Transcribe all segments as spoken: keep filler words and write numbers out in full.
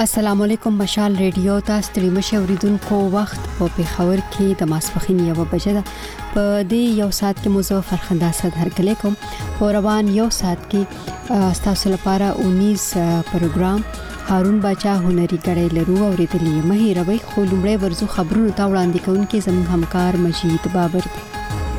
السلام علیکم مشال ریډیو تاسو ستړي مشه اوریدونکو وخت په پیښور کې د ماسپخین یو بجې ده په دې یو ساعت کې موضوع فرخنده صد هرکلی کوم په روان یو ساعت کې تاسو لپاره اونیس پروګرام هارون باچا هنري کړي لرو اوریدلې مه هیروي خو لومړی ورزو خبرونو ته وړاندې کوونکې زموږ همکار مجید بابر دی.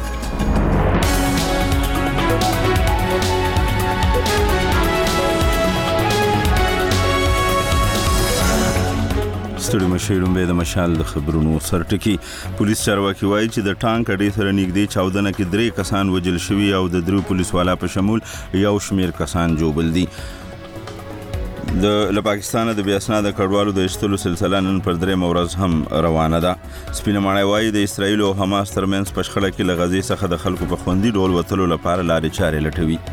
ستړي مشیلوم به د مشال د خبرونو سرټکی پولیس چارواکي وایي چې د ټانک اډې سره نږدې چاودنه کې درې کسان وجل شوي او د درو پولیس والا په شمول یو شمیر کسان جوبل دي. د له پاکستانه د بیا اسناد کډوالو د ایستلو سلسله نن پر درې مورز هم روانه ده. سپینه ماڼۍ وایي د اسرایل او حماس ترمنځ په شخړه کې له غزې څخه د خلکو په خوندي ډول وتلو لپاره لارې چارې لټوي.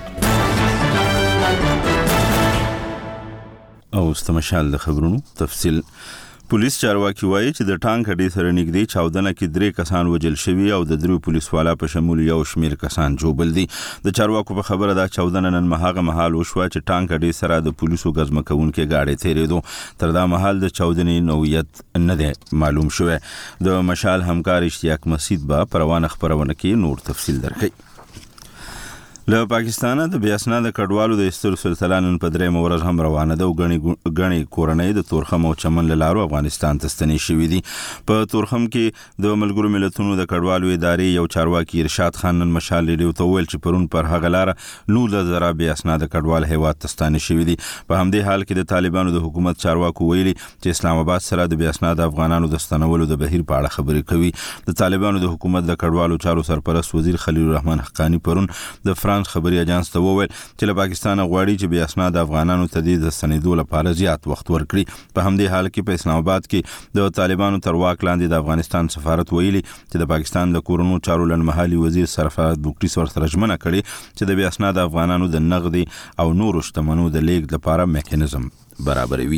او استمشال د خبرونو تفصیل پولیس چارواکي وایي چې د ټانک اډې سره نږدې چاودنه کې درې کسان وجل شوي او د درو پولیس والا په شمول یو شمیر کسان جوبل دي. د چارواکو په خبره دا چاودنه نن مهاغه مهال وشوه چې ټانک اډې سره د پولیسو غزمکونکو گاډي تیرېدو. تر دا مهال د چاودنې نوعیت نه دی معلوم شوی. د مشال همکار اشتیاق مسعود با پروانه خبرونه کې نور تفصیل درکړي. له پاکستانه د بیا اسناد کډوالو د ایستلو سلسله نن په درې مورز هم روانه ده او غني غني کورنۍ د تورخم او چمن له لارو افغانستان ته ستنې شوې دي. په تورخم کې د ملګرو ملتونو د کډوالو ادارې یو چارواکي ارشاد خان نن مشال ریډیو ته ویل چې پرون پر هغه لار نو د زرا بیا اسناد کډوال هیواد ته ستنې شوې دي. په همدې حال کې د طالبانو د حکومت چارواکو ویلي چې اسلام آباد سره د بیا اسناد افغانانو د ستنولو د بهیر په اړه خبرې کوي. د طالبانو د حکومت د کډوالو چارو سرپرست وزیر خلیل الرحمن حقانی پرون د فرانس خبري اجانس ته وویل چې له پاکستان غواړي چې بیا اسناد افغانانو ته د سندو لپاره زیات وخت ورکړي. په همدې حال کې په اسلام آباد کې د طالبانو تر واک لاندې د افغانستان سفارت ویلي چې د پاکستان د کورونو چارو لنمحلي وزیر سرفراز بوکټي سره ترجمه کړي چې د بیا اسناد افغانانو د نقدي او نورو شتمنو د لیږد لپاره میکانیزم برابروي.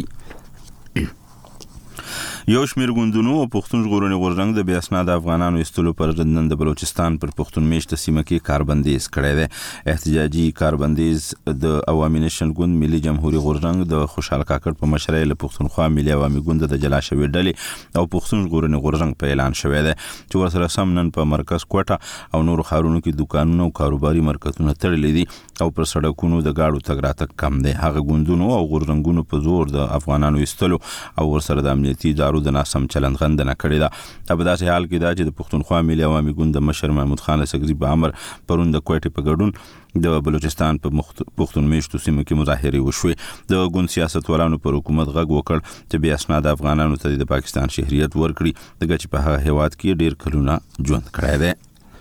یو شمیر ګوندونو او پښتون ژغورنې غورځنګ د بیا اسناد افغانانو ایستلو پر ضد نن د بلوچستان پر پښتون میشته سیمه کې کاربندیز کړی دی. احتجاجي کاربندیز د عوامي نشن ګوند ملي جمهوریت غورځنګ د خوشحال کاکړ په مشرۍ له پښتونخوا ملي عوامي ګوند د جلا شوی ډلې او پښتون ژغورنې غورځنګ په اعلان شوی دی چې ورسره سم نن په مرکز کوټه او نورو ښارونو کې دکانونه او کاروباري مرکزونه تړلي دي او پر سړکونو د گاډو تګ راتګ کم دی. هغه ګوندونو او غورځنګونو په زور د افغانانو ایستلو او ورسره د امنیتي ادارو د ناسم چلند غندنه کړې ده. په داسې حال کې دا چې د پښتونخوا ملي عوامي ګوند د مشر محمود خان سګزي په امر پرون د کوټې په ګډون د بلوچستان په پښتون میشتو سیمو کې مظاهرې وشوې. د ګوند سیاستوالانو پر حکومت غږ وکړ چې بیا اسناد افغانانو ته د پاکستان شهریت ورکړي دغه چې په هغه هیواد کې ډیر کلونه ژوند کړی دی.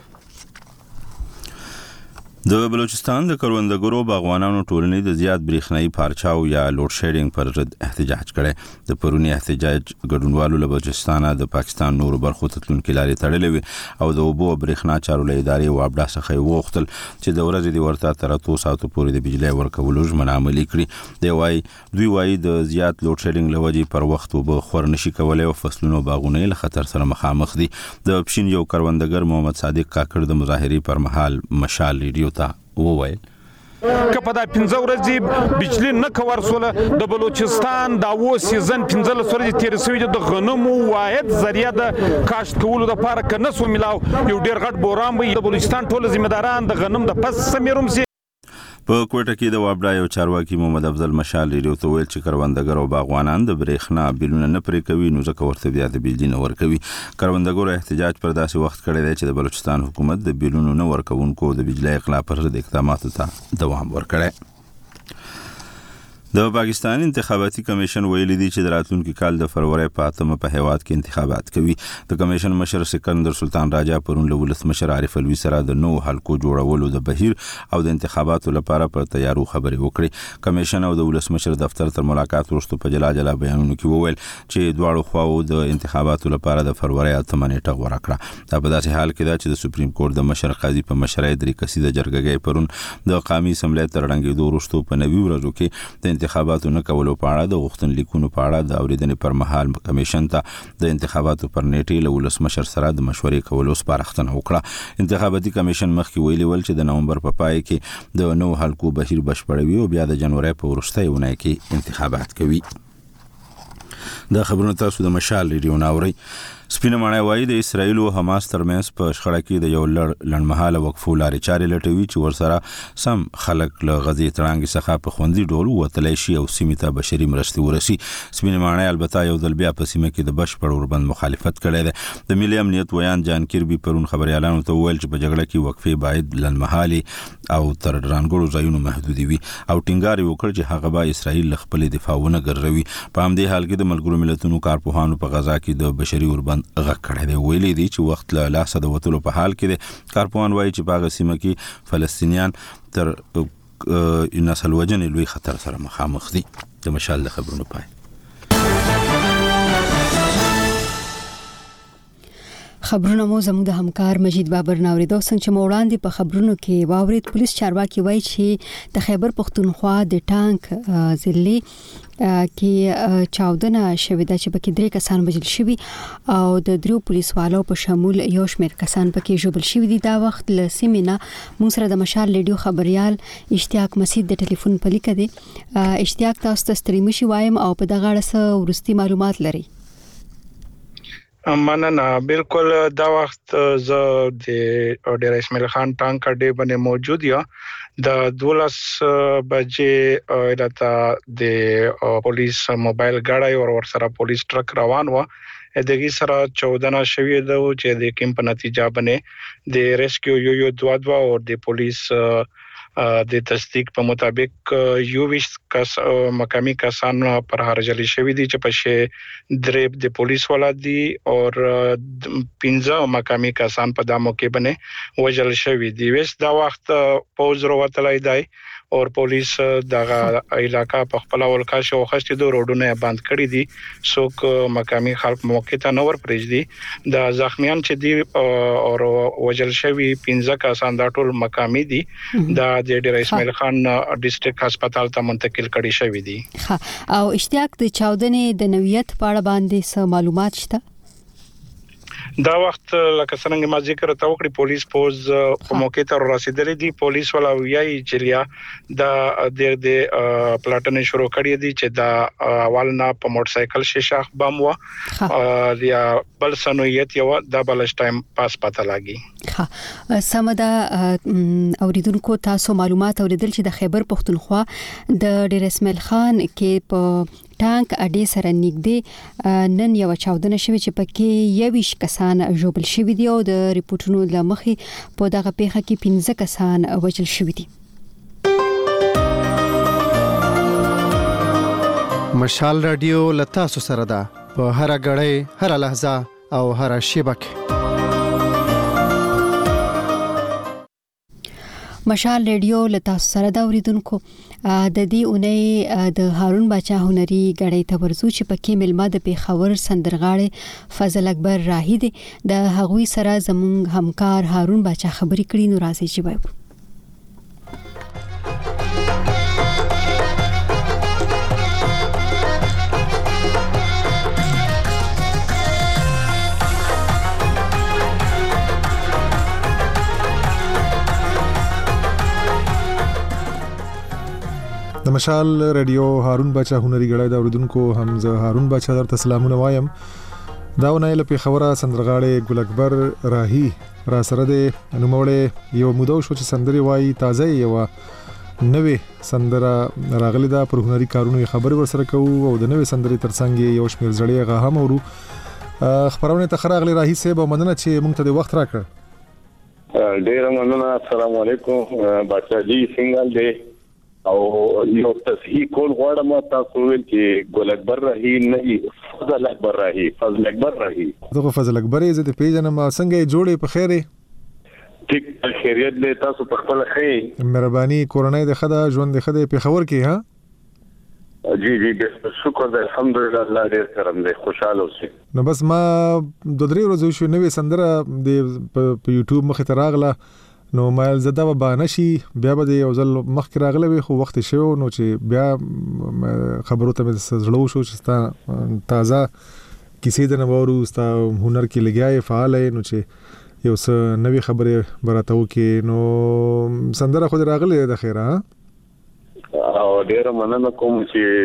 د بلوچستان د کروندګرو باغوانانو ټولنې د زیات بریښنايي پارچاو یا لوډ شیډینګ پر ضد احتجاج کړي. د پرونی احتجاج ګډونوالو له بلوچستان د پاکستان نورو برخو ته تلونکي لارې تړلې وي او د اوبو برېښنا چارو له ادارې وابډا څخه وغوښتل چې د ورځې د ورته تر اتو ساعتو پورې د بجلی ورکولو ژمنه عملي کړي. دی وايي دوی وايي د زیات لوډ شیډینګ له وجې پر وخت اوبه خور نشي کولای او فصلونو باغونه له خطر سره مخامخ دي. د پښین یو کروندګر محمد صادق کاکړ د مظاهرې پر مهال مشال ریډیو ته وویل که په دا پنځه ورځې بجلی نه کور سوله د بلوچستان دا و سیزن پنځلس ورځې تېرې شوي دي د غنمو واحد ذریعه د کاشت کولو دپاره که نه سو میلاو یو ډېر غټ بوران به د بلوچستان ټوله ذمهداران د غنم د پس سمیروم سي. په کوټه کې د وابډا یو چارواکي محمد افضل مشال ریډیو ته ویل چې کروندګر او باغوانان د برېښنا بیلونه نه پرې کوي نو ځکه ورته بیا د بجلی نه ورکوي. کروندګرو احتجاج پر داسې وخت کړی دی چې د بلوچستان حکومت د بیلونو نه ورکوونکو د بجلی اخلا پر ضد اقداماتو ته دوام ورکړی. د پاکستان انتخاباتي کمیشن ویلي دی چې د راتلونکي کال د فروری په اتمه په هیواد کې انتخابات کوي. د کمیشن مشر سکندر سلطان راجا پرون له ولسمشر عارف الوی سره د نو حلقو جوړولو د بهیر او د انتخاباتو لپاره پر تیارو خبرې وکړي. کمیشن او د ولسمشر دفتر تر ملاقات وروسته په جلا جلا بیانونو کې وویل چې دواړو خواو د انتخاباتو لپاره د فروری اتمه نیټه غوړه کړه. دا په داسې حال کې ده چې د سپریم کورټ د مشر قاضي په مشرۍ درې کسیزه جرګه پرون د قومي اسمبلی تر ړنګېدو وروسته په نوي ورځو کې د انتخاباتو نه کولو په اړه د غوښتنلیکونو په اړه د اورېدنې پر مهال کمیشن ته د انتخاباتو پر نیټې له ولسمشر سره د مشورې کولو سپارښتنه وکړه. انتخاباتي کمیشن مخکې ویلي ول چې د نومبر په پای کې د نو حلقو بهیر بشپړوي او بیا د جنوري په وروستۍ اونۍ کې انتخابات کوي. د خبرونو تاسو د مشال ریډیو ناوري. سپینه معنی وایي د اسرایل او حماس ترمنځ په شخړه کې د یو لړ لړمحاله وقفو لارې چارې لټوي چې ورسره سم خلک له غزې تړانګې څخه په خوندي ډول وتلی شي او سیمې ته بشري مرستې ورسي. سپینه معنی البته یو ځل بیا په سیمه کې د بشپړ اوربند مخالفت کړی دی. د ملي امنیت ویان جان کیربي پرون خبريالانو ته وویل چې په جګړه کې وقفې باید لړمحالې او تر رانګړو ځایونو محدودې وي او ټینګار یې وکړ چې هغه به اسرائیل له خپلې دفاع ونه ګرځوي. په همدې حال کې د ملګرو ملتونو کارپوهانو په غزا کې د بشري اوربند غږ کړی دی. ویلي دي چې وخت له لاسه د وتلو په حال کې دی. کارپوهان وایي چې په هغه سیمه کې فلسطینیان تر نسل وجنې لوی خطر سره مخامخ دي. د مشال د خبرونو پای. خبرونه مو زموږ د همکار مجید بابر ناوریدو څنګه چې وړاندې په خبرونو کې واورید پولیس چارواکي وایي چې د خیبر پختونخوا د ټانک ضلع کې چاودنه شوې ده چې پکې درې کسان وژل شوي او د درو پولیسوالو په شمول یو شمېر کسان پکې ژوبل شوي دي. دا وخت له سیمې نه موږ سره د مشال ریډیو خبريال اشتیاق مسید د ټلیفون په لیکه دي. اشتیاق تاسو ته ستړي مشي وایم او په دغه اړه څه ورستي معلومات لري؟ مننه. بالکل دا وخت زه د ډیر اسماعیل خان ټانک اډې باندې موجود یم. د دولس بجې الته د پولیس موبایل ګاډي او ور سره پولیس ټرک روان و. دغه سره چودنه شوې ده چې د کیمپ نتیجه باندې د ریسکیو یو یو دوا دوا او د پولیس د تصدیق په مطابق یو ویش کس مقامی کسان پر هرجلی شوی دي چې په درې د پولیس ولادي او پنځه مقامی کسان په دامو کې باندې وژل شوی دي. وس دا وخت پوز وروتلای دی او پولیس دغه علاقہ په خپل ولکا شو خشتي دو روډونه بند کړی دي. څوک مقامی خلک موقع ته نور پرېږدي. د زخمیان چې دي او وژل شوی پنځه کسان دا ټول مقامی دي. د د ډیر اسماعیل خان ډیسټریکټ هسپتال ته منتقل کړي شوی دي. ها او اشتیاق د چاودنې د نوعیت په اړه باندې څه معلومات شته؟ دا وخت لکه څنګه ما ذکر تا وکړي پولیس پوز په موقع ته رسیدلې دي. پولیس ولا ویاي چې دا د د پلاټن شروع کړی دي چې دا اول نه په موټر سایکل شیشه بم و یا بل سنویت یو د بلش ټایم پاس پته لاګي. ها سمدا اوریدونکو تاسو معلومات اوریدل چې د خیبر پختونخوا د ډیر اسماعیل خان کې په ټانک اډې سره نږدې نن یو چاودنه شوې چې پکې یویش کسان ژوبل شوي دي او د ریپورتونو لمخې په دغه پیښه کې پنځه کسان وژل شوي دي. مشال رادیو لتاسو سره ده په هر غړې هر لحظه او هر شبکه. مشال ریډیو لتا سره دا اوریدونکو د دې اونۍ د هارون باچا هنري غړې ته ورزو چې پکې ملما د پیښور سندرغاړي فضل اکبر راهی دی. د هغوی سره زموږ همکار هارون باچا خبرې کړي نو راځي چې وایو. د مشال رادیو هارون باچا هنري غړای دا اوریدونکو حمزه هارون باچا درته سلامونه وایم. دا ونه له پیښور سندرغاړي ګل اکبر راهی را سره د انوموړې یو مودو شو چې سندري وای تازه یو نوې سندره راغلی دا پر هنري کارونو خبري ورسره کوو او د نوې سندري ترڅنګ یو شمیر زړې غا هم ورو خبرونه ته خراغلی راهی سه به مننه چې مونږ ته د وخت راکړ. ډیر مننه. السلام علیکم باچا جی څنګه دی او یو تصحیح کول غواړم تاسو ویل چې ګل اکبر راهی نه فضل اکبر راهی فضل اکبر راهی دغه فضل اکبر یې د پیژنم څنګه جوړې په خیره ټیک خیریت له تاسو په خپل خیر مهرباني کورنۍ د خدا ژوند د خدا پیښور کې ها جی جی شکر دی الحمدلله الله دې کرم دې خوشاله اوسئ. نو بس ما د درې ورځې شو نوې سندره د په یوټیوب مخ ته راغله نو مایل زده و با نشي بیا به یو ځل مخ راغله وي خو وخت شو نو چې بیا خبرو ته زړه شو چې ستا تازه کیسې د نوورو ستا هنر کې لګیاي فعال نو چې یو څه نوې خبره براتو کې نو سندره خو راغله د خیره او ډیر مننه کوم چې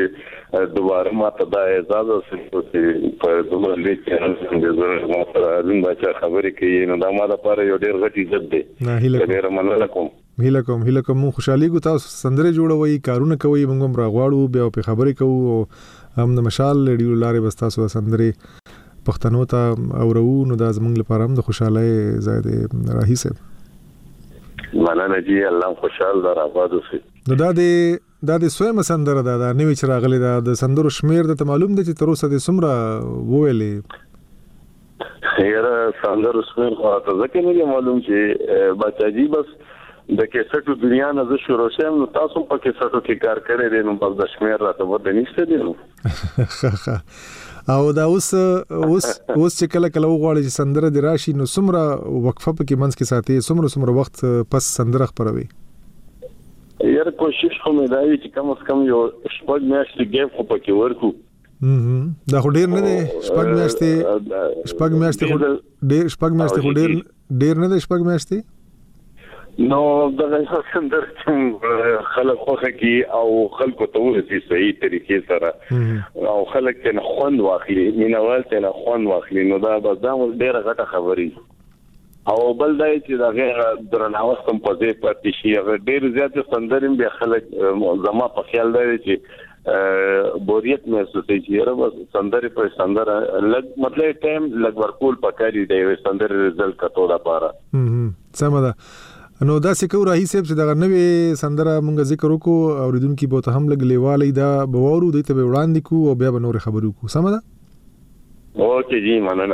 دوباره ماته دا اجازه سي په دومره لیک کې زه ما سره زین بچا خبرې کوي نو دا ما د پاره یو ډېر غټ عزت دی نه هیله ډېر مننه کوم هیله کوم هیله کوم خوشحالي ګو تاسو سندره جوړوي کارونه کوي موږ هم راغواړو بیا په خبرې کوو هم د مشال ریډیو لارې بس تاسو سندره پښتنو ته اورو نو دا زموږ لپاره هم د خوشحالي زائد راهي سه مننه جی الله خوشحال در آباد اوسئ نو دا د دا د سویم سندره دا د نوې چراغلي دا د سندرو شمیر د معلوم دي چې تر اوسه د سمره وویلې یاره سندرو شمیر خو ته ځکه نه معلوم چې بچا جی بس د کیسټو دنیا نه ز شروع شم نو تاسو په کیسټو کې کار کړی دی نو بس د شمیر راته ود نشته دی نو او دا اوس اوس اوس چې کله کله وغواړي چې سندره د راشي نو سمره وقفه پکې منځ کې ساتي سمره سمره وخت پس سندره خبروي یار کوشش کوم دا چې کم از کم یو شپږ میاشتې ګیپ خو پکې ورکو هم دا خو ډیر نه دی شپږ میاشتې شپږ میاشتې خو ډیر شپږ میاشتې خو ډیر ډیر نه دی شپږ میاشتې نو دا څنګه خلک خوخه کی او خلکو ته ورسي صحیح طریقې سره او خلک ته خوند واخلي مینوال ته خوند واخلي نو دا به دا ډیره غټه خبري او بل دای چې دا غیر درناوستم په دې پاتې شي هغه ډیر زیات سندریم به خلک زما په خیال دی چې بوریت محسوسي چې رب سندري په سندره لګ مطلب ټایم لګ ورکول پکاري دی سندري رزلټ کټو دا پاره هم سم ده نو دا سکو راهي صاحب چې دا نوې سندره مونږ ذکر وکړو اوریدونکو به ته هم لګ لیوالې دا بوورو د ته وړاندې کو او بیا به نور خبرو کو سم ده اوکې جی مننه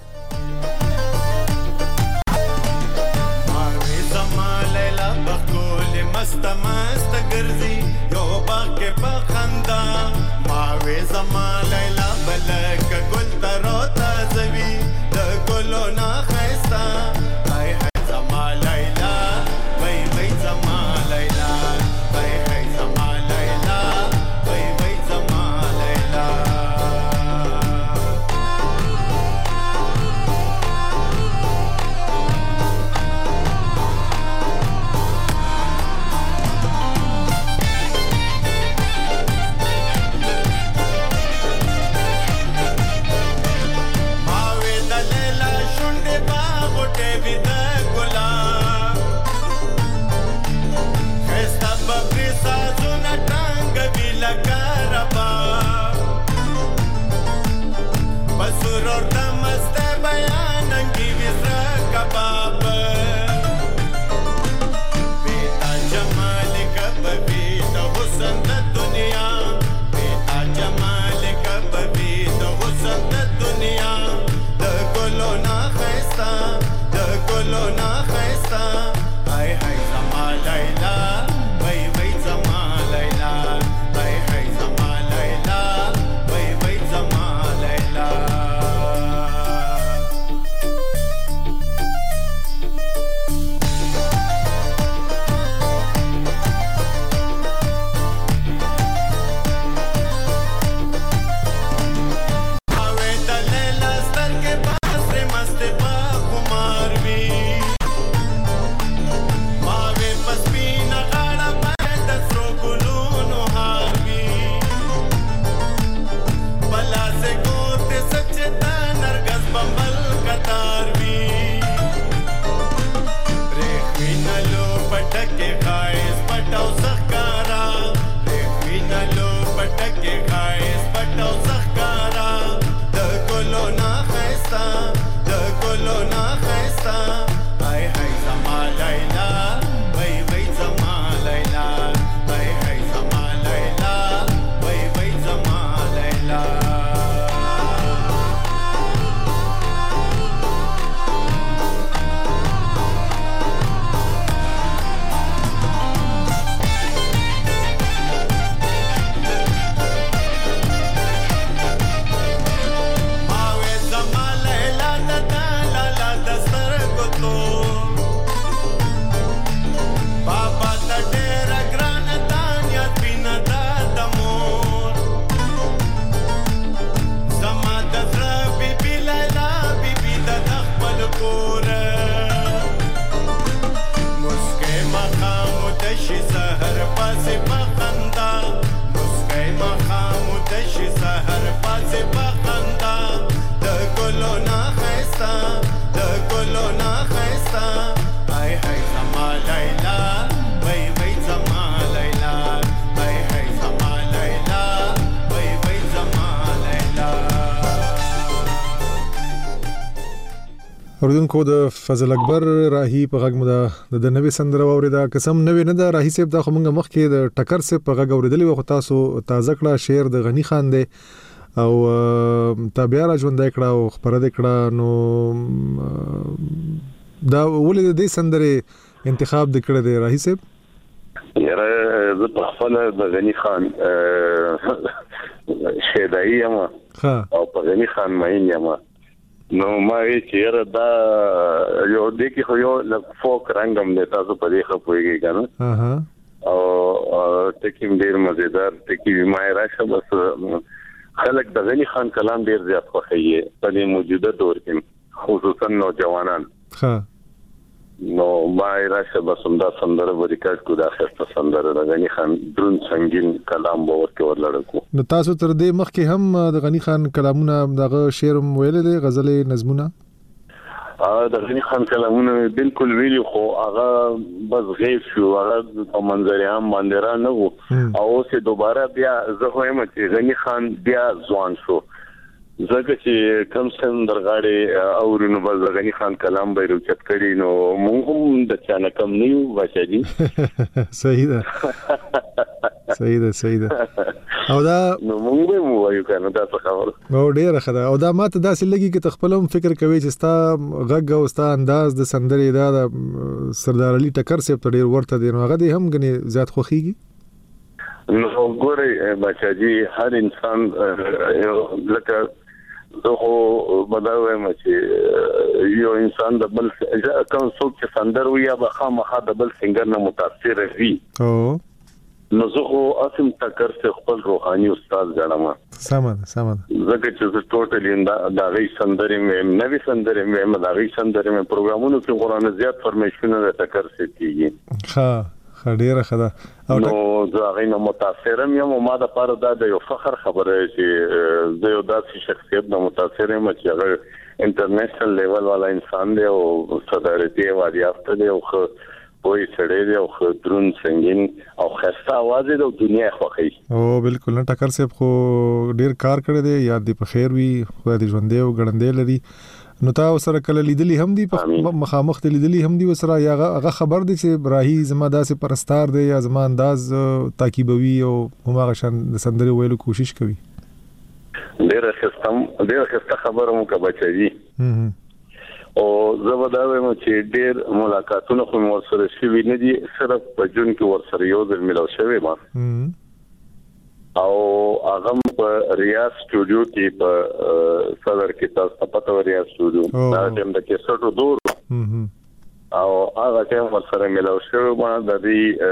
مست مست ګرځي یو باغ کې پخندا ماوي زما لیلا بلک ګل تر تازوي د ګلو نه خيستا هاي هاي زما لیلا وای وای زما لیلا هاي هاي زما لیلا وای وای زما لیلا Mave pas pina اوردونکو د فضل اکبر راهی په غږ مده د نوې سندره اوریدا قسم نوې نه ده راهی صاحب دا خو موږ مخکې د ټکر صاحب په غږ اوریدلې و خو تاسو تازه کړه شعر د غنی خان دی او تابع را ژوند کړه او خبره کړه نو دا ولې د دې سندره انتخاب د کړه دی راهی صاحب یاره زه په خپل د غنی خان شیدای یم او په غنی خان مې یم نو ما چې یاره دا یو د کې خو یو لږ فوک رنگم دی تاسو په دې خپويږي کنه اها او ټکیم ډیر مزیدار ټکی ما راشه بس خلک د غنی خان کلام ډیر زیات خوښي په دې موجوده دور کې خصوصا نوجوانان ها نو ما راشه بس هم دا سندره ریکارډ کو دا خسته سندره د غنی خان درون سنگین کلام به ورته ورلړکو نو تاسو تر دې مخکې هم د غنی خان کلامونه دغه شعر ویل دي غزل نظمونه ا د غنی خان کلامونه بالکل ویلي خو هغه بس غیب شو هغه په منظر عام باندې را نه وو او اوس دوباره بیا زه وایم چې غنی خان بیا ځوان شو زګه چې کم سن درغاړي او نو بل غنی خان کلام به روچت کړي نو موږ هم د چانه کم نه یو بچی صحیح ده صحیح ده صحیح ده او دا نو موږ به مو وایو کنه دا څه خبره او ډیره خدا او دا ماته داسې لګي چې تخپلم فکر کوي چې ستا غږ او ستا انداز د سندرې دا د سردار علي ټکر سیب ته ډیر ورته دی نو هغه دې هم غني زیات خوخيږي نو ګوره بچی هر انسان لکه زه خو بداوم چې یو انسان د بل کوم څوک چې سندر وي یا بخامخه د بل څنګه نه متاثر وي او نو زه خو اسم تکر څخه خپل روحاني استاد غواړم سم سم زه چې زه ټوټلی دا غي سندرې مې نوې سندرې مې دا غي سندرې مې پروګرامونو کې قرآن زیات فرمیشنونه د تکر څخه کیږي ها خډيره خدا نو زه غوښنه متاثرم یم ما د پاره دا د یو فخر خبره چې زه یو داسې شخصیت نه متاثر یم چې هغه انټرنیشنل لیول والا انسان دی او صدارتي وادي افته دی او خو پوي سړی دی او خو درون سنگین او خسته आवाज دی او دنیا خوخی او بالکل نه ټکر صاحب خو ډیر کار کړی دی یاد دی په خیر وي خو د ژوندې او ګړندې لري نو تا سره کله لیدلی هم دی په مخامخ ته لیدلی هم دی وسره یا هغه خبر دی چې راهی زما داسې پرستار دی یا زما انداز تاکیبوي او همغه شان د سندري ویلو کوشش کوي ډیره خستم ډیره خسته خبره مو کا بچی او زه دا وایم چې ډیر ملاقاتونه خو مو سره شوي نه دي صرف په جون کې ورسره یو ځل ملاو شوی ما او هغه په ریاض سټوډیو کې په صدر کې تاسو پته ریاض سټوډیو دا ټیم د کیسټو دور او هغه ټیم ورسره ملاو شوی ما د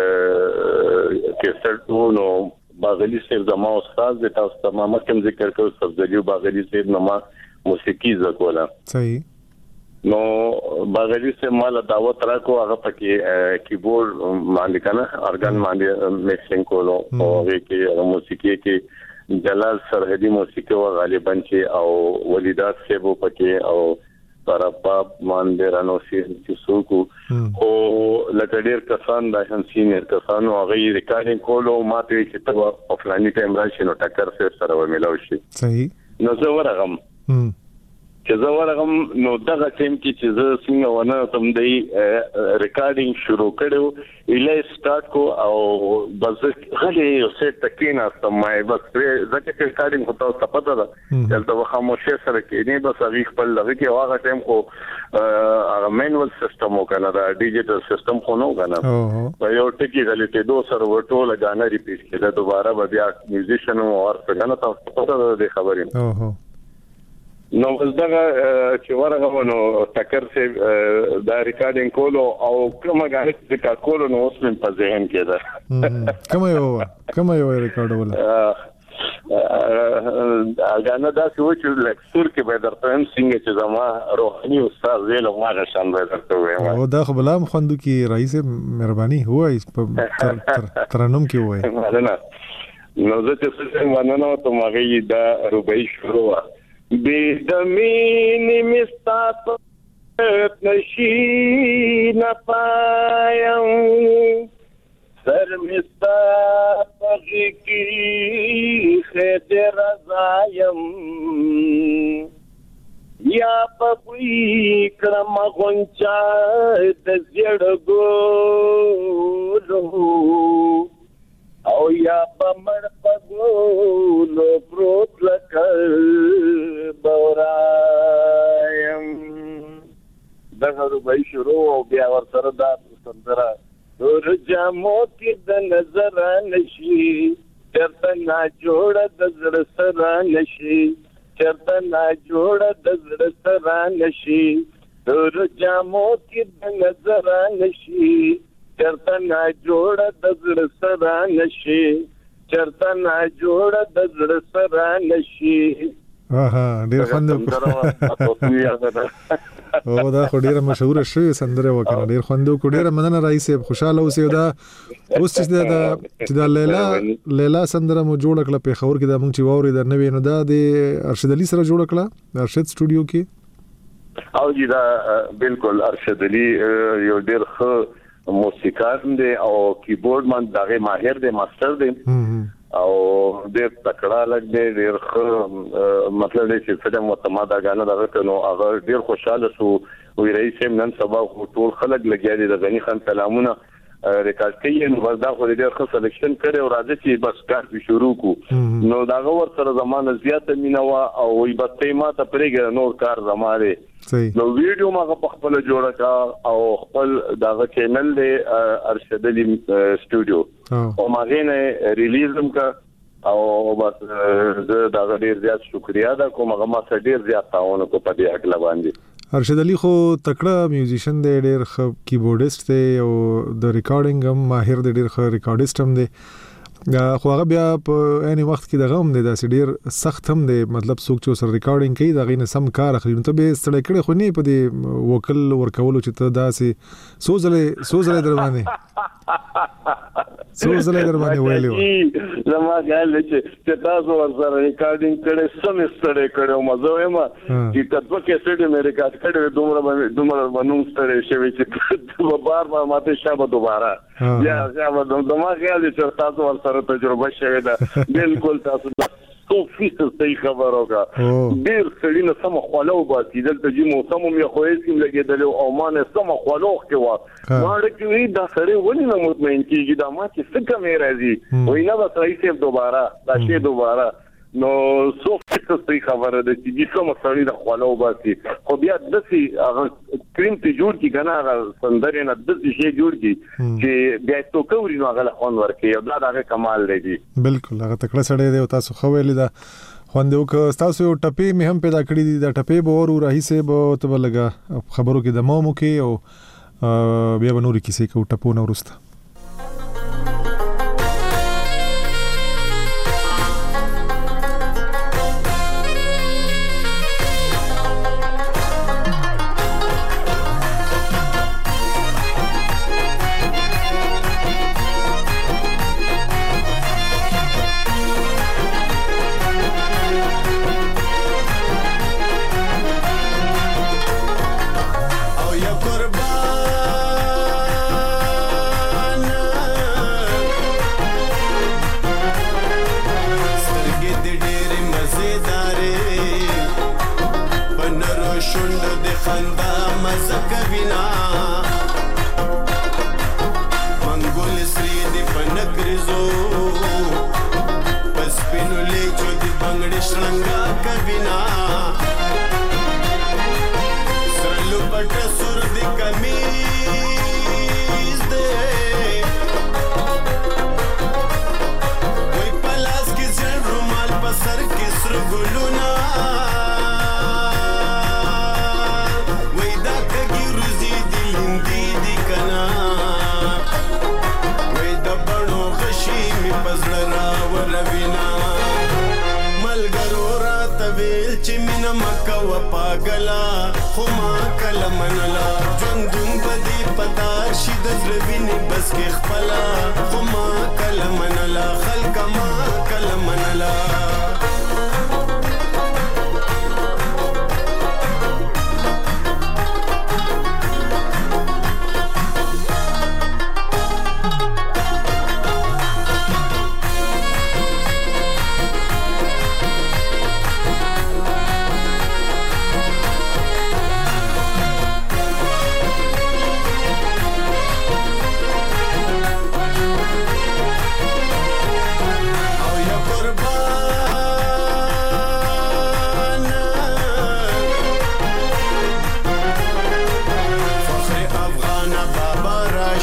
دې کیسټو نو باغلی سیب زما استاد د تاسو تمام کوم ذکر کوي سبزلیو باغلی سیب نو ما موسیقي زکولا صحیح نو باغلی سیب مال دعوت راکو هغه پکې کیبورډ باندې کنه ارګان باندې میکسینګ کولو او هغه کې موسیقي کې جلال سرحدي موسیقي او غالبا چې او ولیدات سیب پکې او طرفاب باندې رانو سي چې سوکو او لکه ډیر کسان د هم سینیر کسانو هغه ریکارډینګ کولو ماته چې ته افلاني ټایم راشي نو ټکر سره وملاو شي صحیح نو زه ورغم چې زه ورغم نو دغه ټیم کې چې زه څنګه ونه تم دی ریکارډینګ شروع کړو اله سٹارټ کو او بس غلي یو سیټ تکینا سمای بس ځکه چې ریکارډینګ هوتا او پته ده دلته خاموشه سره کې نه بس هغه خپل لږ کې واغه ټیم کو هغه مینوال سیستم وکنه دا ډیجیټل سیستم خو نو کنه په یو ټکی غلي ته دوه سره ورټول غانا ریپیټ کړه دوباره بیا میوزیشن او ورته کنه تاسو پته ده خبرې اوه نو زداغه چې ورغه نو ټکر سه دا ریکارډینګ کولو او کومه غاړه چې کولو نو اوس په ذهن کې ده کومه یو کومه یو ریکارډ ولا اګانا دا چې و چې لکسور کې به درته هم څنګه چې زما روحاني استاد ویل ما غشان به درته وایم او دا خو بلام خوندو کې رئیس مهرباني هوای په ترنم کې وای نو زه چې څه ونه نو ته ماغي دا روبای شروع بیدمینی مستاپ نشی نپایم سر مستاپ غیقی خید رضایم یا بوی کرم غنچا د زړګو او یا بمړ پګولو پروت لکه بورایم دغه روبای شروع او بیا ورسره دا سندره دور جامو کې د نظر نشي چرته نا جوړ د زړه سره نشي چرته نا جوړ د زړه سره نشي دور جامو کې د نظر نشي چرته نا جوړ د زړه سره نشي چرته نا جوړ د زړه سره نشي اها ډیر خوند او دا خو ډیره مشهور شوی سندره وکړه ډیر خوند او ډیره مننه رئیس خوشاله اوسې دا اوس چې دا چې دا لیلا لیلا سندره مو جوړ کړه په خبر کې دا مونږ چې ووري دا نوې نو دا د ارشد علي سره جوړ کړه ارشد سټوډیو کې او جی دا بالکل ارشد علي یو ډیر ښه موسیقار دی او کیبورډ من دغه ماهر دی ماستر دی او ډېر تکړه لګ دی ډېر مطلب دی چې فلم متماده غانه دغه نو هغه ډېر خوشاله شو وی رئیس نن سبا ټول خلک لګیا دي د غنی خان کلامونه ریکارډ کوي نو بس دا خو ډېر ښه سلیکشن کړي او راځي چې بس کار شروع کو نو دا ور سره زمانه زیاته مینوا او وی بس ما ته پرېګر نور کار زماره نو ویډیو ما په خپل جوړه کا او خپل داغه چینل دی ارشد علي سټوډیو او ما غینه ریلیزم کا او بس دا ډیر زیات شکریا دا کوم هغه ما سره ډیر زیات تاونه کو په دې حق باندې ارشد علي خو تکړه میوزیشن دی ډیر ښه کیبورډیست دی او د ریکارډینګ هم ماهر دی ډیر ښه ریکارډیست هم دی خو هغه بیا په اني وخت کې دغه هم دی دا ډیر سخت هم دی مطلب څوک چې سره ریکارډینګ کوي دا غینه سم کار اخلي نو ته به ستړی کړي خو نه په دې وکل ورکولو چې ته داسې سوزلې سوزلې در باندې سوزلې در باندې ویلو زما ګال چې تاسو ورسره ریکارډینګ کړي سم ستړی کړو مزه وایم چې کله کې سټډي مې ریکارډ کړو دومره دومره ونوم ستړی شوی چې بار بار ماته شابه دوباره یا شابه دومره ګال چې تاسو ورسره تجربه شوی دا بالکل تاسو تو فیصد صحیح خبرو کا ډیر سړی نه سم خولو باسي دلته چې موسم مې خوې سیم لګیدل او ما نه سم خولو کې و ما ډکوي دا سړی ونی نه مطمئن کیږي دا ما چې څه کمې راځي وای نه بس رئیس دوباره دا شی دوباره نو سو فیصد صحیح خبره ده چې کوم سړی د خولو باسي خو بیا دسي هغه کریم ته جوړ کی کنه هغه سندره نه دسي شی جوړ کی چې بیا تو کوي نو هغه خون ورکي او دا هغه کمال دی بالکل هغه تکړه سړی دی او تاسو خو ویل دا خوندو که تاسو یو ټپې مې هم پیدا کړی دي دا ټپې به ورو راهي به ته لګا خبرو کې د مامو کې او بیا به نوري کیسې کو ټپو نو ورسته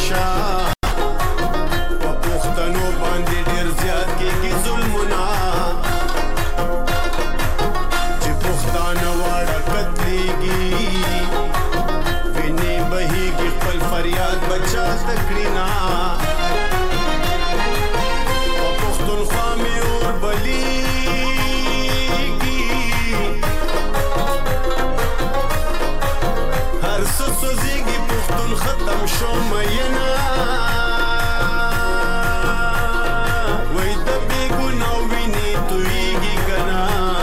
نشه په پښتنو باندې ډیر زیات کېږي ظلمونه چې پښتانه واړه قتلېږي وینې بهېږي خپل فریاد بچا زده کړي نه په پښتونخوا مې اور بلیږي هر څه سوځېږي پښتون ختم شو میینه وای د بېګناه وینې تویېږي که نه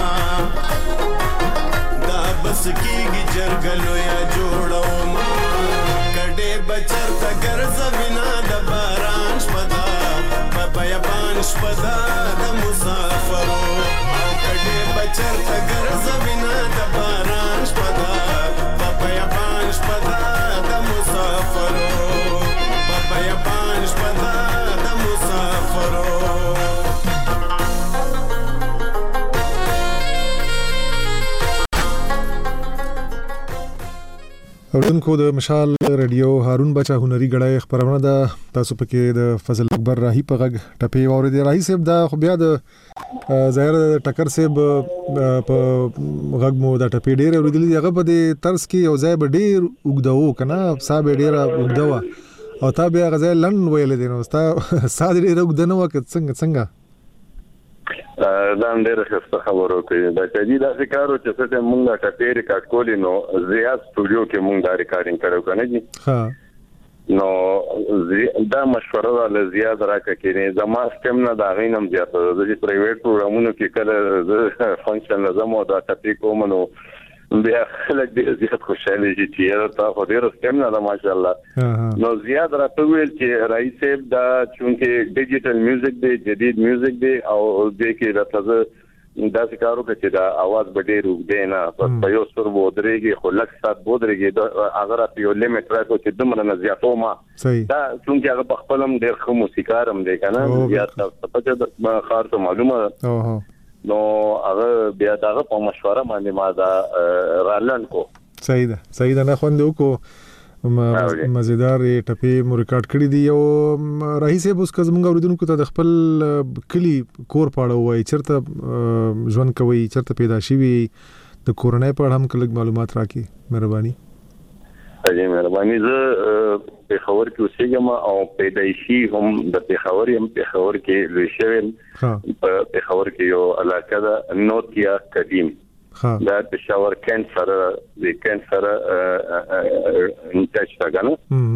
دا بس کېږي جرګه لویه جوړومه کډې به چېرته ګرځوینه د باران شپه ده په بیابان شپه ده د مسافرو او کډې به چېرته ګرځوینه د باران شپه ده په بیابان شپه ده د مسافرو په بیابان شپه ده د مسافرو اوردونکو د مشال رادیو هارون بچا هنري غړای خبرونه ده تاسو پکې د فضل اکبر راهی په غږ ټپې واورې راهی صاحب دا خو بیا د ظاهر ټکر صاحب په غږ مو دا ټپې ډېر اوریدلې هغه په دې طرز کې یو ځای به ډېر وګداو کنه صاحب ډېر وګداو او تا بیا غزا لن ویل دي نو ستا ساده ډېر وګدنه وکړ څنګه څنګه دا ډېر ښه خبرو کوي دا چې دا ښکارو چې څه مونږه ټپې ریکارډ کولې نو زیات سټوډیو کې مونږ دا ریکارډینګ کړو کنه جی ها نو دا مشوره له زیات راکې نه زما سیستم نه دا غینم زیات د پرایویټ پروګرامونو کې کله فنکشن لازم او دا ټپې کوم نو بیا خلک دې زیات خوشاله دي چې تا خو ډېر سیستم نه ماشاء الله نو زیات راته ویل چې رئیس صاحب دا چونکه ډیجیټل میوزیک دی جدید میوزیک دی او دې کې راته دا څکارو چې دا आवाज به ډېر وګدې نه په یو سر بودريږي خو لک سات بودريږي اگر په یو لیمټ راکو چې دمر نه زیاتو ما دا چونکه هغه په خپلم ډېر خو موسیقارم دی کنه زیات په خاص معلومه اوه نو هغه بیا دغه په مشوره باندې ما دا رالن کو صحیح ده صحیح ده نه خوندو کو مزیدار ټپې مو ریکارډ کړی دی او رئیس اوس که زمونږ اوریدونکو ته د خپل کلی کور پاړه وای چرته ژوند کوي چرته پیدا شوی د کورنۍ په اړه هم کله معلومات راکړي مهرباني اجي مهرباني زه په خبر کې اوسېږم او پیدایشي هم د پېښور يم پېښور کې لوی شوم په پېښور کې یو علاقه ده نوتیا قدیم دا پېښور کین سره د کین سره انټچ راغله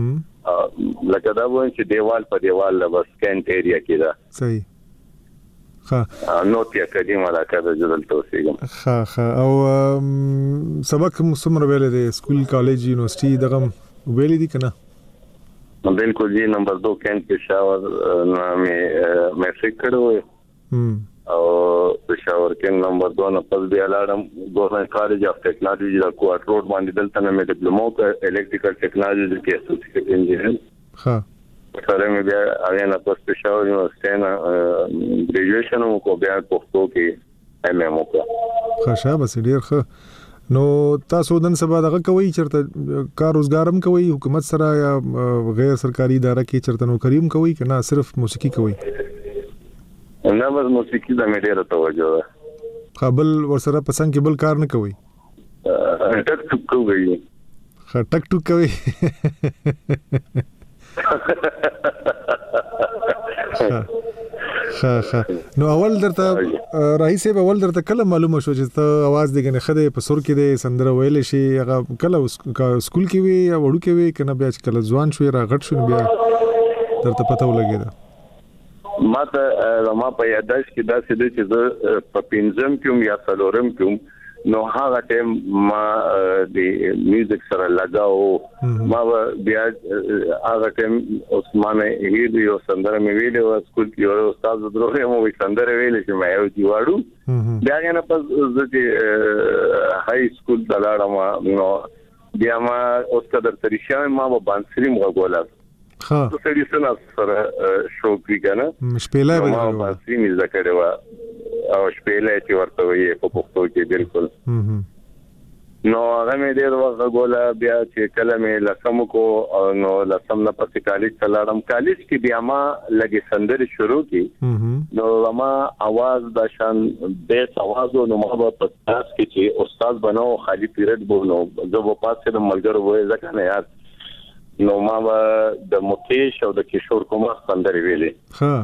لکه دا وایي چې دیوال په دیوال بس کینټ ایریا کې ده صحیح ها نوتیا قدیم علاقه ده جدل توسيګم ها ها او سبق مسمر ویل دي سکول کالج یونیورسيټي دغه ویل دي کنه بالکل جی نمبر دو کینټ پېښور مې میټریک کړو او پېښور کې نمبر دو نه پس بیا لاړم ګورنمنت کالج اف ټیکنالوژي د کوارټ روډ باندې دلته مې ډیپلوما کړ الیکټریکل ټیکنالوژي کې اسوسییټ انجینر ها سره مې بیا اغه نه پس پېښور یونیورسيټي نه ګریجویشن وکړ بیا پښتو کې ایم ایم وکړ ښه بس ډیر ښه نو تاسو نن سبا دغه کوي چرته کار روزګارم کوي حکومت سره یا غیر سرکاري اداره کې چرته نوکریم کوي کنه صرف موسیقي کوي نه بس موسیقي د مې ډیره توجه ده قبل ورسره پسند کې بل کار نه کوي ټک ټک کوي ښه ټک ټک کوي ها ها نو اول درته رئیس به اول درته کله معلومه شو چې ته आवाज دیګنه خده په سر کې د سندره ویل شي هغه کله سکول کې وي یا وړو کې وي کنه بیا کله ځوان شو را غټ شو بیا درته پته ولګیدا ما ته ما په یاداش کې دا څه دي چې په پنځم کې یا څلورم کې نو هغه ټیم ما د میوزیک سره لگاو ما بیا هغه ټیم عثمانه هیډ یو سندره مې ویلو سکول کې یو استاد دروغه مو وی سندره ویلې چې مې یو دیواړو بیا نه پس د هاي سکول دلاړم نو بیا ما اوس قدر تریشه ما باندې غوړل ها څه دې سره سره شو کې کنه شپېلې ما باندې مې ذکر او شپېلې چې ورته وي په پښتو کې بالکل نو هغه مې ډېر وخت غولا بیا چې کله مې لسم کو نو لسم نه پاتې کالج تلاړم کالج کې بیا ما لګي سندري شروع کی نو ما आवाज د شان بیس आवाज نو ما په پاس کې چې استاد بنو خالی پیریډ بونو زه په پاسه د ملګرو وې ځکه نه یاد نو ما د مکیش او د کشور کومه سندري ویلې ها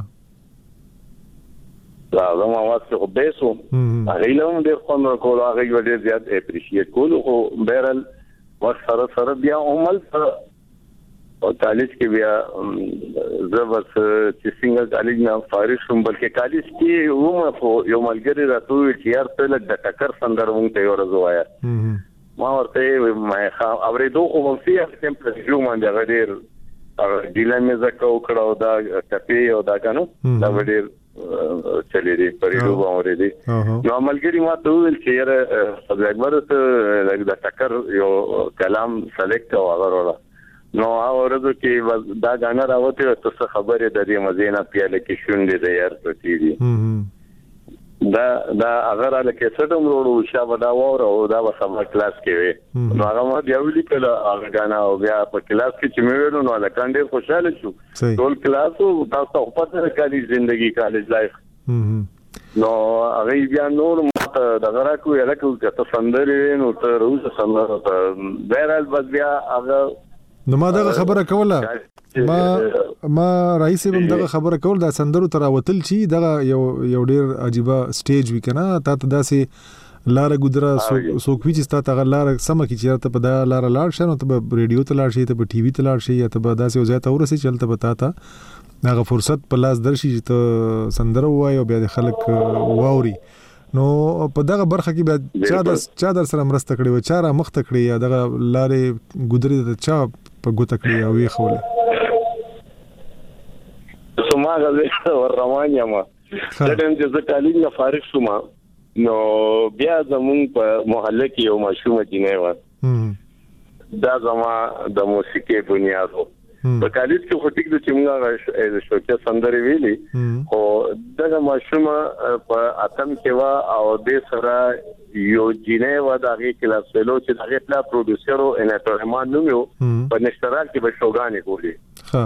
دا زما आवाज څه بیسو هغه له دې خون کول هغه ډېر زیات اپریشیټ کول خو بیرل وخت سره سره بیا عمل او کالج کې بیا زبر چې څنګه کالج نه فارغ شوم بلکې کالج کې ومه په یو ملګری راته چې یار ته لږ د ټکر سندر مونږ ته ورزوایا ما ورته ما اورېدو خو مونږ یې سم په جو باندې غډیر ډیله مې زکه وکړو دا کپی او دا کنه دا ډېر چلی دی پریدو باندې دی نو ملګری ما ته ویل چې یاره صدر اکبر ته لږ د ټکر یو کلام سلیکټ او هغه نو اورځو کې دا غاڼه راوته څه خبره د دې مزینه پیاله کې شونډې د یار پتی دي دا دا اگر له کې څټم وروړو شابه دا وره او دا په سم کلاس کې وي نو هغه ما دی ویلي کله هغه غاڼه او بیا په کلاس کې چې مې ویلو نو لکه ډېر خوشاله شو ټول کلاس او تاسو په پته کالج ژوندۍ کالج لایف نو هغه بیا نور ماته د غرا کو یلا کو چې سندري نو ته روز سندره ته بیرال بس بیا هغه نو ما دا خبره کوله ما ما رئیس هم دغه خبره کول دا سندرو تر وتل چی دغه یو یو ډیر عجيبه سټیج وکنه تا ته داسې لار ګدرا سوکوي چې تا ته لار سم کی چې ته په دا لار لاړ شنو ته ریډیو ته لاړ شي ته په ټي وي ته لاړ شي یا ته به داسې وځه ته ورسې چلته پتا تا هغه فرصت په لاس درشي چې ته سندره وایو بیا د خلک واوري نو په دغه برخه کې بیا چا د چا در سره مرسته کړې و چا را مخ ته کړې یا دغه لارې ګدري ته چا په ګوته کړې او وی خوله سما غزه ور روان یم دا ټیم چې زه کالج نه فارغ شوم نو بیا زمون په محله کې یو ماشومه جنې و دا زما د موسیقي بنیاد و په کالج کې خو ټیک د چمغه د شوکه سندري ویلي او دا ماشومه په اتم کې و او د سره یو جنې و د هغه کلاس فلو چې هغه پلا پروډوسر او انټورمان نو یو په نشترال کې به شوګانې کولی ها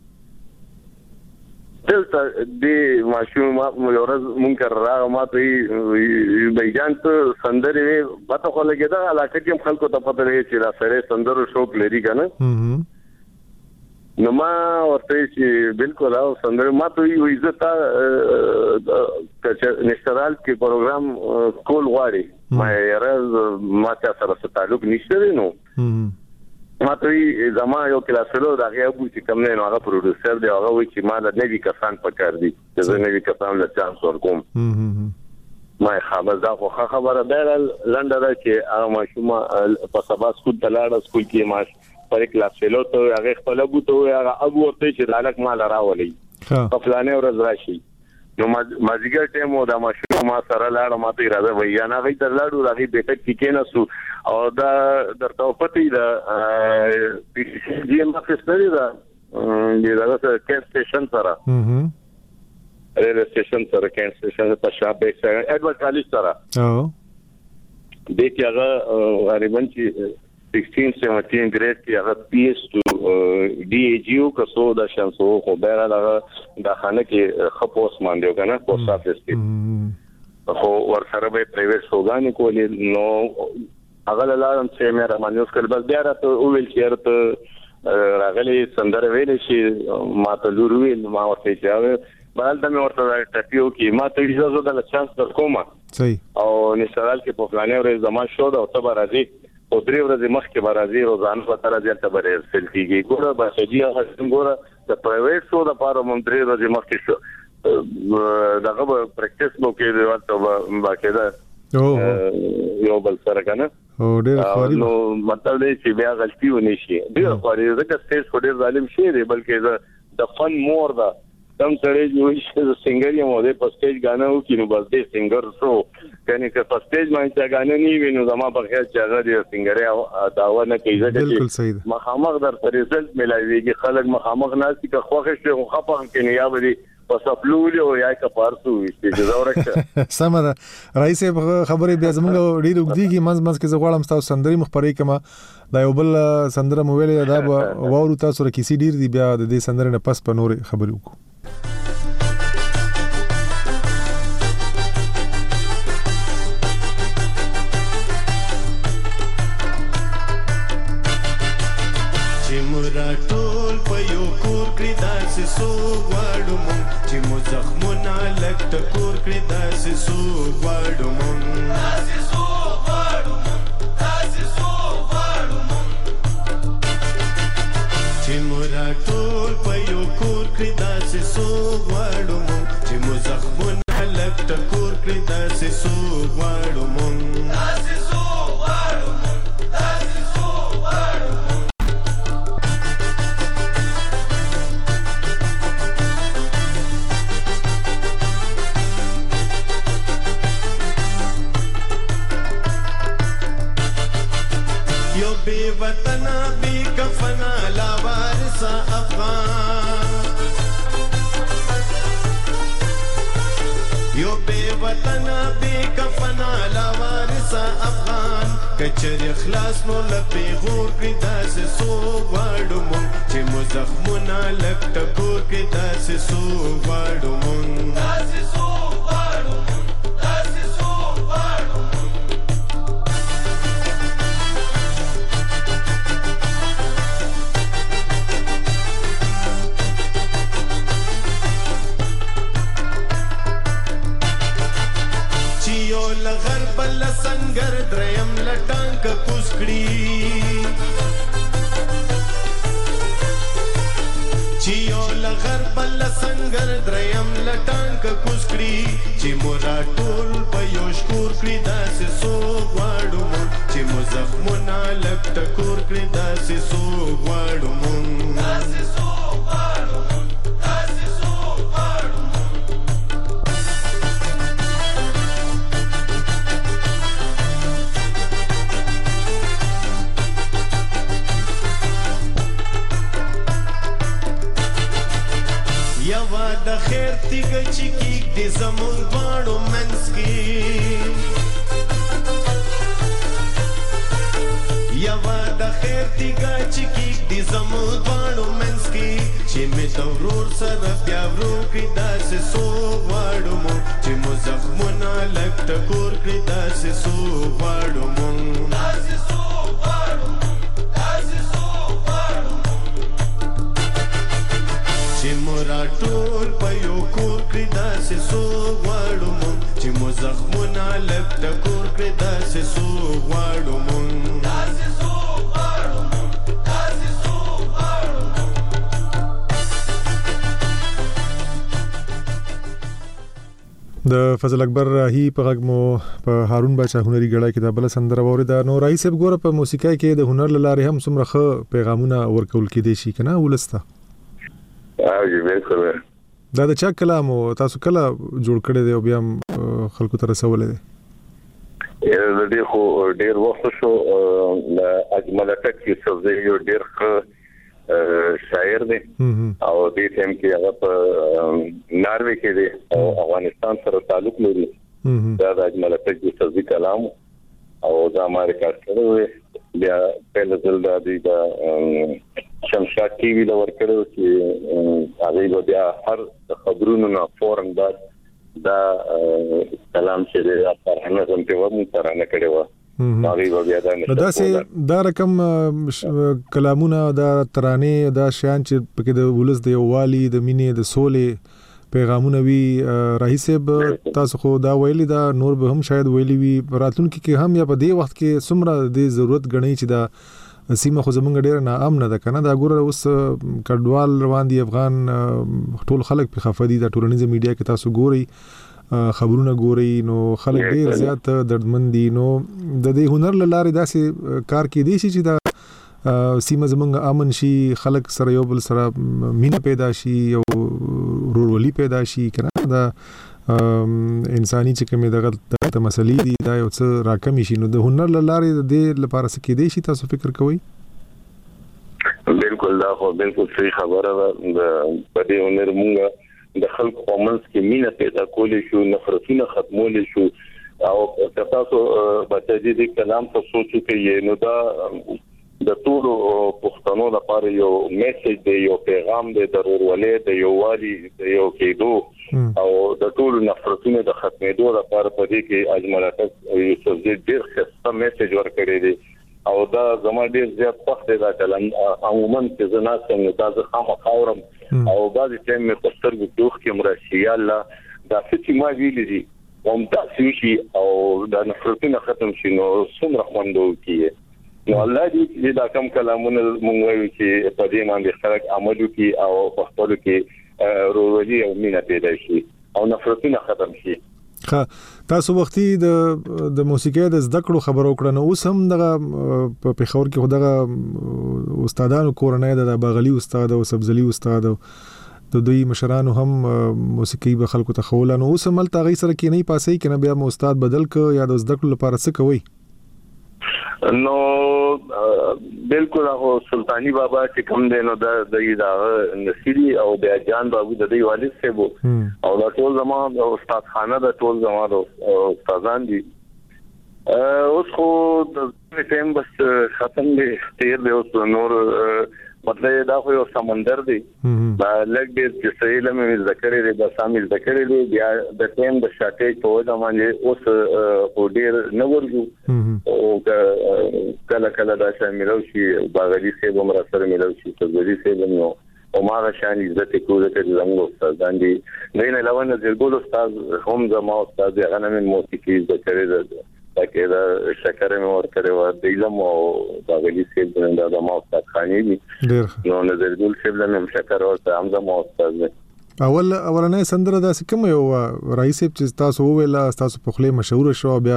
دلته د ماشوم ما یو ورځ مونږ راغ ما ته بیان ته سندري پته خو لګیدا علاقه کې خلکو ته پته لري چې را سره سندرو شوق لري کنه نو ما ورته چې بالکل او سندري ما ته یو عزت چې نشترال کې پروګرام کول غواړي ما یې ما ته سره تعلق نشته نو ما ته زما یو کلاسلو دا هغه چې کوم نه هغه پروډوسر دی هغه وی چې ما د نوی کسان پکار دي چې زه نوی کسان له چانس ورکوم ما خبر دا خو خبره ده لنډه چې هغه ماشومه په سبا سکول تلاړه سکول کې ما پر کلاسلو ته هغه خپل بوته هغه ابو ته چې دالک مال راولي په فلانه ورځ راشي نو مازیګر ټیم او د ماشوم ما سره لاړ ما ته راځي وای نه غي تر لاړو راغي بیٹک کې کې نسو او دا درته پتی دا جی ام فستری دا دی دا کیس سټیشن سره ریل سټیشن سره کیس سټیشن په شابه سره ایڈورډ کالج سره او د کې هغه غریبان چې sixteen seventeen grade کې هغه پی ایس ټو ډي ای جی او کسو د شانسو خو بیره هغه د خانه کې خپوس مانډیو کنه پوسټ افیس کې خو ورسره به پرایویټ سوګانې کولې نو هغه لاله چې مې را مانیوس کړ بس بیا راته ویل چې راته راغلي سندره ویلې شي ما ته لور ویل ما ورته چې بل د مې ورته ټپیو کې ما ته اجازه ده چانس در کومه صحیح او نشرال کې په فلانه ورځ زما شو دا او ته راځي او درې ورځې مخکې به راځي روزانه په تر ځای ته به رسل کېږي ګوره باسجي هغه څنګه د پرایویټ شو د پاره مونږ درې ورځې مخکې شو دغه به پریکټیس مو کې دی ورته باقاعده یو بل سره کنه او ډېر خوري نو مطلب دی چې بیا غلطي ونی شي ډېر خوري ځکه سټیج خو ډېر ظالم شي دی بلکې د فن مور دا کم سره جوړ شي د سنگر یې مو د پسټیج غانا و کینو بس د سنگر شو کني که پسټیج باندې غانا نی وینو زما په خیال چې هغه د سنگر داوا نه کوي ځکه مخامخ در رزلټ ملایويږي خلک مخامخ ناسي که خوښ شي خو خپه هم کینی یا به پس خپلول او یا کپارسو چې زورک سم ده رئیس خبرې بیا زموږ ډیر وګديږي منځ منځ کې زغړم تاسو سندري مخبري کما دا یو بل سندره موویل دا وورو تاسو رکیسي ډیر دی بیا د دې سندره نه پس په نور خبرې وکړو ټول په یو کور کې داسې سو غواړو مونږ چې مو زخمونه لږ ټکور کړي داسې سو غواړو مونږ داسې سو غواړو مونږ داسې سو غواړو مونږ چې مو ټول په یو کور کې داسې سو غواړو مونږ چې مو زخمونه لږ ټکور کړي داسې سو غواړو مونږ داسې سو غواړو مونږ داسې سو غواړو بے وطنا بے کفنا لاوارسا افغان یو بے وطنا بے کفنا لاوارسا افغان کچر اخلاص نو لپی غور کړي داسې سو غواړو مونږ چې مو زخمونه لږ ټکور کړي داسې سو غواړو مونږ داسې سو غواړو مونږ داسې سو غواړو لغرب لسنگر دریم لټانک کوس کړي چې یو لغرب لسنگر دریم لټانک کوس کړي چې مورا ټول په یو شکور کړي داسې سو غواړو مونږ چې مو زخمونه لږ ټکور کړي داسې سو غواړو مونږ داسې سو غواړو مونږ داسې سو غواړو یوا د خیر تیګ چې کیک د زمون غواړو منس کې یوا د خیر تیګ چې کیک د زمون غواړو منس کې چې می تورور سره بیا ورو کې داسې سو غواړو مو چې مو زخمونه لږ ټکور کې داسې سو غواړو مو داسې سو غواړو داسې سو غواړو چې مورا ټول په یو کور کې داسې سو غواړو مونږ چې مو زخمونه لږ ټکور کړي داسې سو غواړو مونږ داسې سو غواړو مونږ داسې سو غواړو د فضل اکبر راهی په غږ مو په هارون باچا هنري غړای کې د بل سندره وریدا نو رئیس صاحب ګوره په موسیقۍ کې د هنر لاره هم څومره ښه پیغامونه ورکول کېدي شي کنه ولسته اوی بالکل دا د چا کلام او تاسو کله جوړ کړی دی او بیا خلکو ته رسولې دی یره دې خو ډیر وخت شو اجمل ټک کې څه یو ډیر شاعر دی او دې ټیم کې هغه په ناروې کې دی او افغانستان سره تعلق لري دا د اجمل ټک کې څه کلام او دا امریکا سره بیا په لزل د دې شمشاد ټي وی دا ورکړو چې هغه بیا هر خبرونو نه فورن دا دا کلام چې د افغانانو هم په ومن ترانه کړي و هغه بیا دا نه دا سي دا رقم کلامونه دا ترانه دا شان چې پکې د ولس د یووالي د مینې د سولې پیغامونه وی رئیس صاحب تاسو خو دا ویلي دا نور به هم شاید ویلي وی راتلونکي کې هم یا په دې وخت کې څومره د ضرورت غني چې دا سیمه خو زمونږ ډیر نه امن ده کنه دا ګوره اوس کډوال روان دي افغان ټول خلک په خفدي د ټولنیز میډیا کې تاسو ګوري خبرونه ګوري نو خلک ډیر زیات دردمن دي نو د دې هنر لاره داسې کار کې دي چې دا سیمه زمونږ امن شي خلک سره یو بل سره مینه پیدا شي او ورورولي پیدا شي کنه دا انساني چې کومه دغه د مسلې دي دا یو څه راکمې شي نو د هنر لاره د دې لپاره څه کې دي شي تاسو فکر کوئ بالکل دا خو بالکل صحیح خبره ده د پدې هنر مونږه د خلکو په منځ کې مینه پیدا کولې شو، نفرتونه ختمول شو. او تاسو په دې کلام ته سوچ کوئ نو دا د ټول پښتنو لپاره یو میسج دی، یو پیغام دی د ورولې د یو والی د یو کېدو او د ټول نفرتونو د ختمېدو لپاره په دې کې اجمالات یو څه ډېر ښه میسج ورکړی دی او دا زما ډېر زیات خوښ دی دا کلام. عموما چې زه ناسم نو دا زه خامخا اورم او بعضې ټایم مې په سترګو کې اوښکې هم راشي، یا الله دا څه چې ما ویلي دي هم داسې وشي او دا نفرتونه ختم شي نو څومره خوند وکړي. نو الله دې دا کوم کلامونه مونږ وایو چې په دې باندې خلک عمل وکړي او په خپلو کې ورورولي او مینه پیدا شي او نفرتونه ختم شي. ښه، تاسو وختي د د موسیقۍ د زده کړو خبرو کړه نو اوس هم دغه په پېښور کې خو دغه استادانو کورنۍ د باغلي استاد او سبزلي استاد د دوی مشرانو هم موسیقي به خلکو ته خول نو اوس هم تل غي سره کې نه پاسې کنه بیا مو استاد بدل ک یا د زده کړو لپاره څه کوي؟ نو بالکل هغه سلطانی بابا چې کوم دی نو د دغه نصيري او بیا جان بابو د دوی والد سیبو او دا ټول زموږ د استاد خانه د ټول زموږ استادان دي. اوس خو د ټیم بس ختم دی، تیر دی اوس نور مطلب دا خو یو سمندر دی دا لګ دې چې سهیل مې ذکر لري د سامي ذکر لري بیا د ټیم د شاټې په ودا باندې اوس او ډیر نه ورغو او کله کله دا چې ملو شي باغلی سه عمر سره ملو شي تزوري سه نو او ما غشان عزت کوله چې زموږ استادان دي نه نه لونه زرګول استاد هم زما استاد هغه من موسیقي ذکر لري تاکي دا شکر مې ور کړو د علم او باغلی سه د د ما استاد خاني دي نو نظر ګل شبل مې شکر او هم د ما استاد دي. اول اولنې سندره دا کوم یو رئیس چې تاسو ویلا تاسو په خله مشهور شو بیا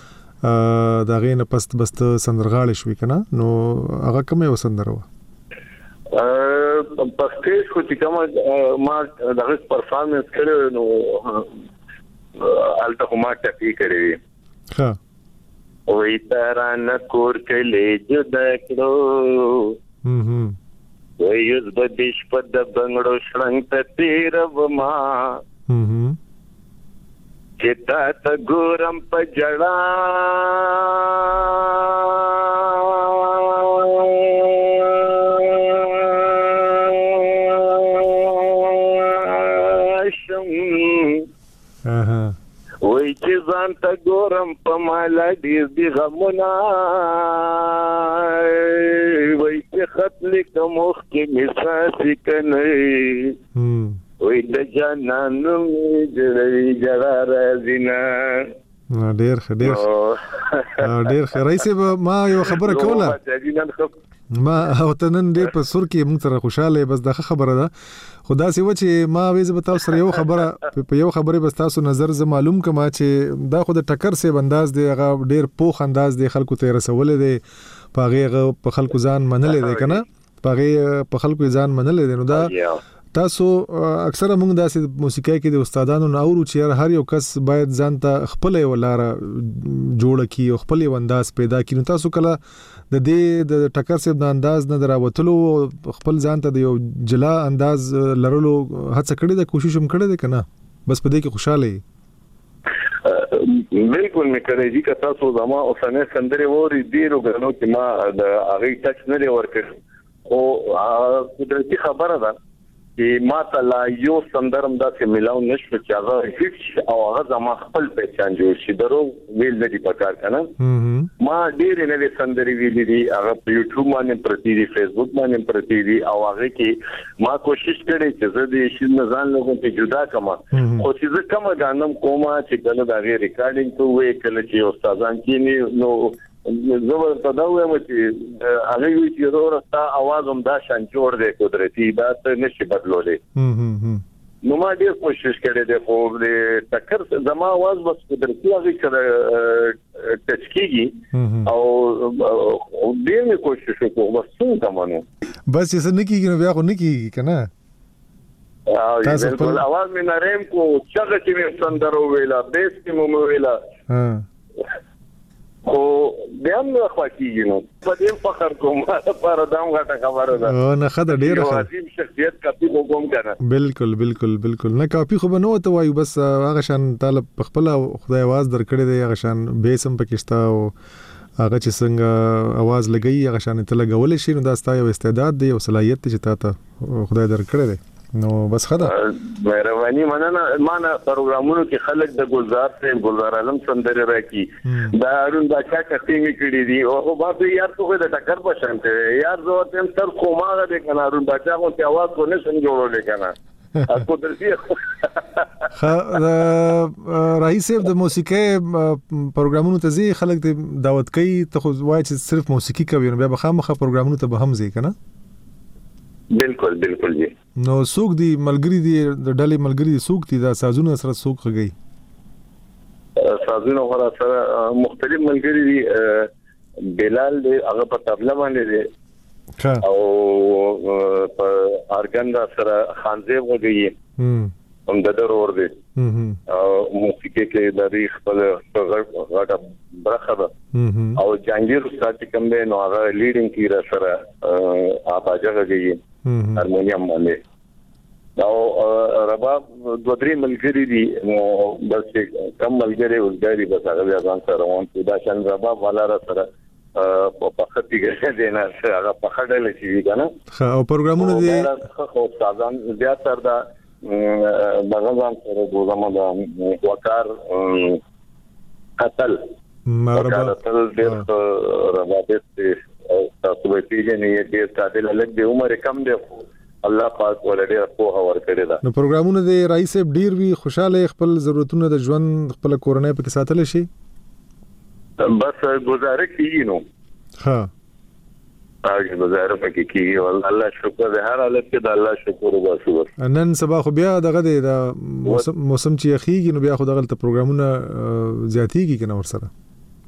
دا غینه پست بست سندرغاړي شوې کنه نو هغه کوم یو سندره و؟ ا پښتې خو چې کوم ما دغه پرفارمنس کړو نو الته ما ټپی کړی ها وې ترانه کور کله جدا کړو هم هم وې یز بدیش په د بنگړو شړنګ ته تیر وما هم هم چې تا ته ګورم په جړا شم اها وای چې ځان ته ګورم په مالا ډیر دی غمونه وای چې خط لیکم مخ کې مساسي کنه وای د جانانو جړې جړا راځینا ډیر ډیر ډیر رئیس ما یو خبره کوله ما او تنن دې په سر کې موږ سره خوشاله بس دغه خبره ده خدا سي و چې ما وېز به تاسو سره یو خبره په یو خبره بس تاسو نظر ز معلوم کما چې دا خو د ټکر سه بنداز دی هغه ډیر پوخ انداز دی خلکو ته رسول دی پاغه په خلکو ځان منل دی کنه پاغه په خلکو ځان منل دی نو دا تاسو اکثره موږ داسې موسیقۍ کې د استادانو نه اورو چې هر یو کس باید ځان ته خپل ولاره جوړ کړي او خپل انداز پیدا کړي نو تاسو کله د دې د ټکر سره د انداز نه دراوتلو خپل ځان ته د یو جلا انداز لرلو هڅه کړې ده کوشش هم کړې ده کنه بس په دې کې خوشاله بالکل مې کړې دي که تاسو زما اوسنه سندره ووري ډیرو غنو چې ما د هغه ټچ نه لري ورکړ او قدرتي خبره ده چې ما ته لا یو سندرم داسې ملاو نشو چې هغه هیڅ او هغه زما خپل پہچان جوړ شي درو ویل نه دي پکار کنه ما ډېر نه سندري ویلې دي هغه په یوټیوب باندې پرتی دي فیسبوک باندې پرتی دي او هغه کې ما کوشش کړې چې زه دې شي نه ځان له کوم جدا کما خو چې زه کوم غانم کومه چې کله دا غي ریکارډینګ کوی کله چې استادان کې نو زه ته دا وایم چې هغه وی چې ورستا आवाज هم دا شان جوړ دی قدرتي دا څه نشي بدلولې نو ما ډیر کوشش کړې ده خو د ټکر زما आवाज بس قدرتي هغه کړه ټچ کیږي او ډیر مې کوشش وکړم بس څنګه مانو بس یې څنګه کیږي نو بیا خو نه کیږي کنه تاسو په आवाज مې نرم کو څنګه چې مې سندرو ویلا بیس کې مو ویلا خو بیا نو خواکیږي نو په دې فخر کوم پر دام غټه خبره ده او نه خدای ډیره ښه عظیم شخصیت کافي وګوم کنه بالکل بالکل بالکل نه کافي خو بنو ته وایو بس هغه شان طالب خپل خدای आवाज درکړي دی هغه شان بیسم پکشتا او هغه چې څنګه आवाज لګي هغه شان ته لګول شي نو دا ستاسو استعداد دی او صلاحیت چې تاسو خدای درکړي دی نو بس خدا مهرباني مننه معنا پروګرامونو کې خلک د ګلزار ته ګلزار عالم سندره راکی دا ارون دا چا کتي می کړی دي او په یار ته د ټکر په شان ته یار زه تم تر کومه د کنه ارون بچا کو ته आवाज کو نه سن جوړول کنه اكو درسي خا رئیس د موسیقي پروګرامونو ته زی خلک دعوت کوي ته خو وای چې صرف موسیقي کوي نو بیا بخامخه پروګرامونو ته به هم زی کنه بالکل بالکل جی نو سوق دی ملګری دی د ډلې ملګری دی سوق دی دا سازونه سره سوق خږي سازونه غره سره مختلف ملګری دی بلال دی هغه په طبله باندې دی او په ارګندا سره خانزیب وږي هم د درور دی او موسیقي کې د ریخ په غټه برخه ده او جانګیر استاد کوم دی نو هغه لیډینګ کی را سره اپاجه غږي هارمونیم باندې او رباب دوه درې ملګری دي نو بس کم ملګری ولګری بس هغه بیا ځان سره روان دا شان رباب والا را سره په پختی کې دی نه هغه پخړل شي کنه او پروګرامونه دي خو سازان بیا تر دا دغه ځان سره دوزمه د وقار قتل مربع قتل ډېر ربابت تاسو به پیژنې ډېر قابل لګ دی عمر کم دی الله پاک ولډه په هور کړی دا نو پروګرامونه د رئیس ډیر وی خوشاله خپل ضرورتونه د ژوند خپل کورنۍ په کې ساتل شي بس گزاره کیږي نو ها هغه گزاره پکې کیږي والله الله شکر ده هر حالت کې د الله شکر وباسو نن سبا خو بیا دغه د موسم موسم چې اخیږي نو بیا خو دغه پروګرامونه زیاتیږي کنه ور سره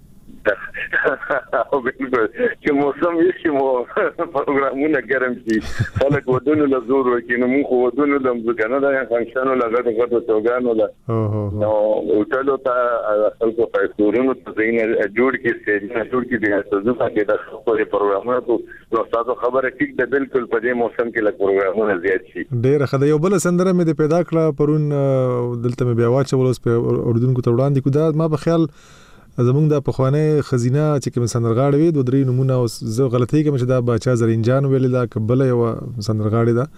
او بالکل چې موسم یې چې مو پروګرامونه ګرم شي خلک ودونو له زور ورکړي نو موږ ودونو د مزګانو د فنکشنو لګړو غټو توګانو له نو اوټلو ته خلکو فایسورونو ته زین جوړ کې سټیج جوړ کې دي تاسو ته دا خبرې پروګرامونه نو تاسو خبره ټیک ده بالکل په دې موسم کې له پروګرامونه زیات شي ډېر خدای یو بل سندره مې د پیدا کړه پرون دلته مې بیا واچول اوس په اردن کو ته وړاندې کو دا ما په خیال زمونږ د پخوانه خزینه چې کوم سندرغاړي وي دوه درې نمونه او زه غلطي کوم چې دا بچا زرینجان ویل دا قبله یو سندرغاړي دا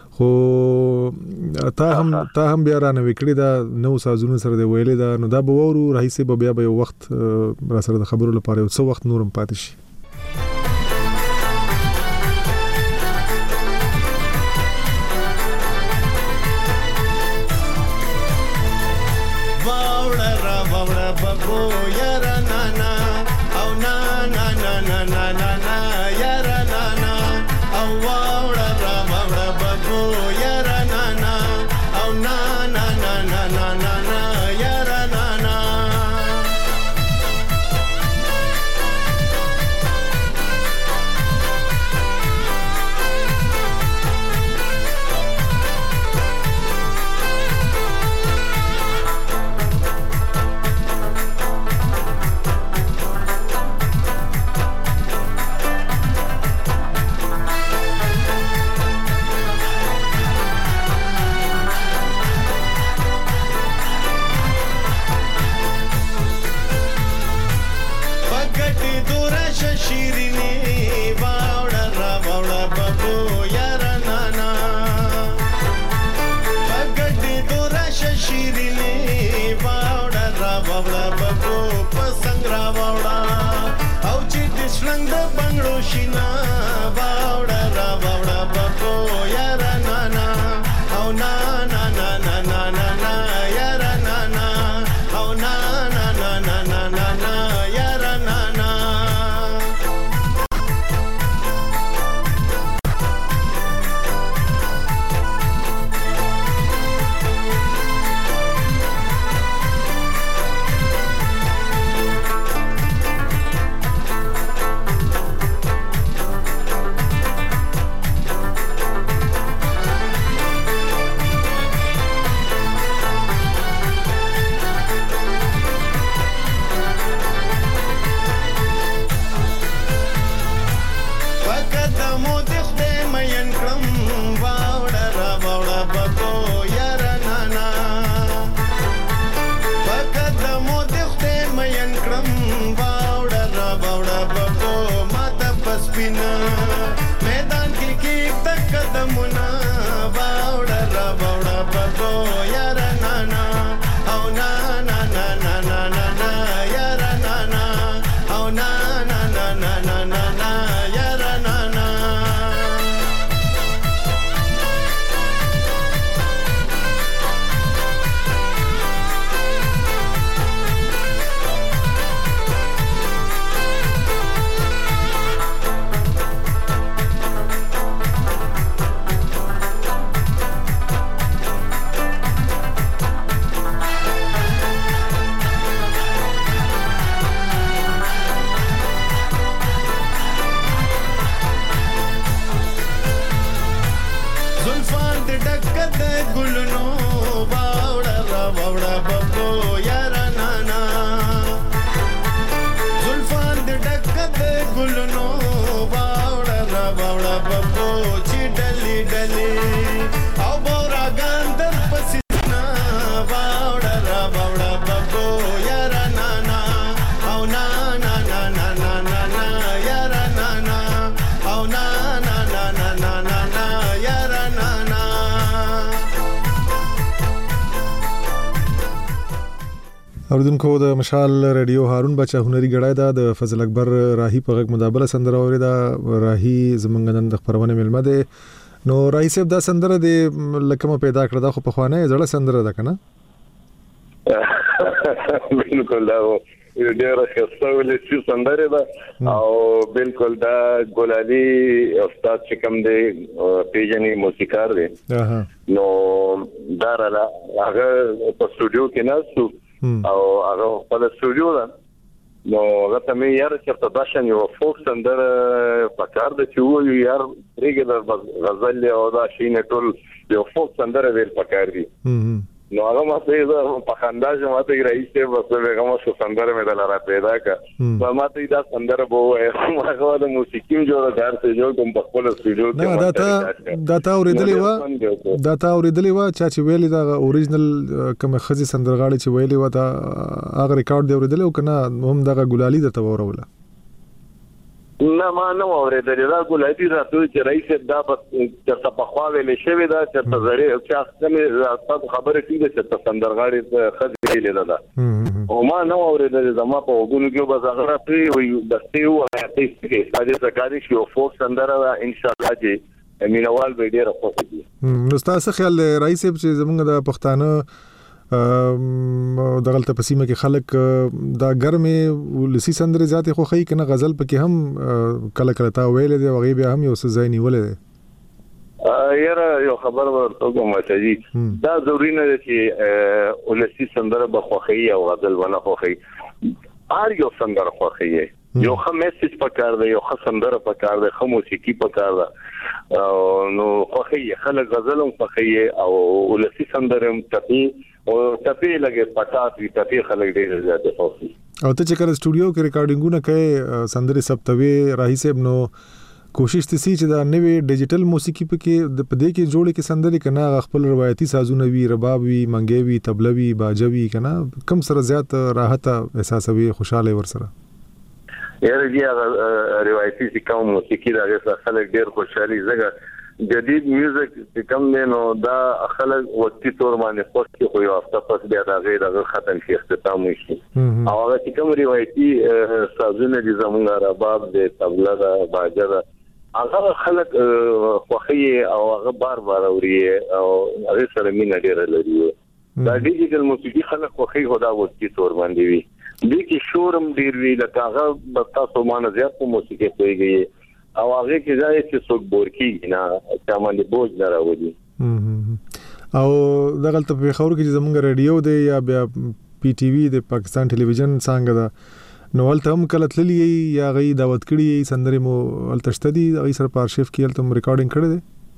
خو تا هم تا هم بیا رانه وکړي دا نو سازونه سره دی ویل دا نو دا به ورو رئیس به بیا به وخت را سره د خبرو لپاره یو څو وخت نورم پاتې شي بابو یار نانا او نا نا نا نا نا نا نا یار نانا او نا نا نا نا نا نا نا یار نانا اوردونکو د مشال رادیو هارون بچا هنري غړای دا د فضل اکبر راهي په غږ مدابله سندره اوریدا راهي زمونږ نن د خبرونه ملمه ده نو راهي صاحب دا سندره د لکه پیدا کړه دا خو په خوانه زړه سندره ده کنه بالکل دا ډیره ښه ولې چې سندره ده او بالکل دا ګولالي استاد چې کوم دی پیژنې موسیقار دی نو دا را هغه په سټوډیو کې ناسو او هغه په سټوډیو ده نو هغه ته مې یار چې په داشن یو فوک سندره پکار د چې وو یار ریګلر غزل او دا شینه ټول یو فوک سندره ویل پکار دي نو هغه ما ته په خنداج ما ته رئیس ته وسوي هغه شو سندره مې دلاره پیدا کا ما ته دا سندره بو هغه د موسیقي جوړدار ته جوړ کوم په خپل سټوډیو کې دا تا دا تا اوریدلې و دا تا اوریدلې و چې ویلې دا اوریجنل کوم خزي سندرغاړي چې ویلې و دا هغه ریکارډ دی اوریدلې او کنه هم دا ګولالي د توروله نه ما نه اوریدلې دا ګولالي راته چې رئیس دا چې په خوا ویلې شوی دا چې په زړه چې څنګه خبره کیږي چې سندرغاړي خزي لیدل دا او ما نه اوریدلې زما په وګونو کې به زغره پری وي د سیو هغه چې ساده زکاري شو فوک سندره ان شاء الله چې مینوال به ډیره خوشي نو تاسو خیال رئیس چې زمونږ د پښتانه د غلطه پسیمه کې خلک دا ګرمه ولسی سندره ذات خو خی کنه غزل پکې هم کله کله تا ویل دی وغي بیا هم یو څه ځای نیولې دی یاره یو خبر ورته کوم چې دا ضروري نه دی چې ولسی سندره بخوخی او غزل ونه خوخی ار یو سندره خوخی یو خه میسج پکار دی یو خه سندره پکار دی خه موسیقي پکار دی نو خوخی خلک غزل هم خوخی او ولسی سندره هم تپی او تپی لګي پټاټي تپی خلک ډېر زیاته خوشي او ته چې کله سټوډیو کې ریکارډینګونه کوي سندره سبتوي راهي صاحب نو کوشش تسي چې دا نوې ډیجیټل موسیقي پکې د پدې کې جوړې کې سندري کنه خپل روایتي سازونه وي رباب وي منګي وي طبله وي باجه وي کنه کم سره زیات راحت احساسوي خوشاله ور سره یاره دی روایتي چې کوم موسیقي دا خلک ډېر خوشالي زګه جدید میوزیک چې کوم دی نو دا خلک وقتی تور باندې خوښ خو یو هفته پس بیا دا غیر هغه ختم شي اختتام شي او هغه چې کوم روایتي سازونه دي زموږ رباب دی طبله دا باجه دا هغه خلک خوخي او هغه بار بار اوري او هغه سره مینه ډیره لري دا ډیجیټل موسیقي خلک خوخي خدا وقتی تور باندې وي دي کې شورم ډیر وی لکه هغه تاسو باندې زیات په موسیقي کوي او هغه کې ځای چې څوک بورکی نه چې باندې بوج نه راوړي او دغلت په خبرو کې زمونږ رادیو دی یا بیا پی ټی وی د پاکستان ټلویزیون څنګه دا نو ولته هم کله تللی یا غي دعوت کړی سندري مو التشتدي غي سر په ارشیف کې تم ریکارډینګ کړی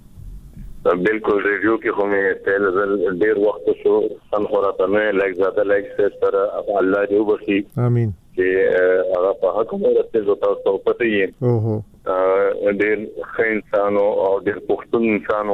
دی بالکل ریډیو کې خو مې تل ډیر وخت شو سن خوراته مې لایک زیاده لایک سره الله دې وبخي امين چې هغه په حق مې راته زو تاسو پته یې اوه ډېر ښه انسان او ډېر پښتون انسان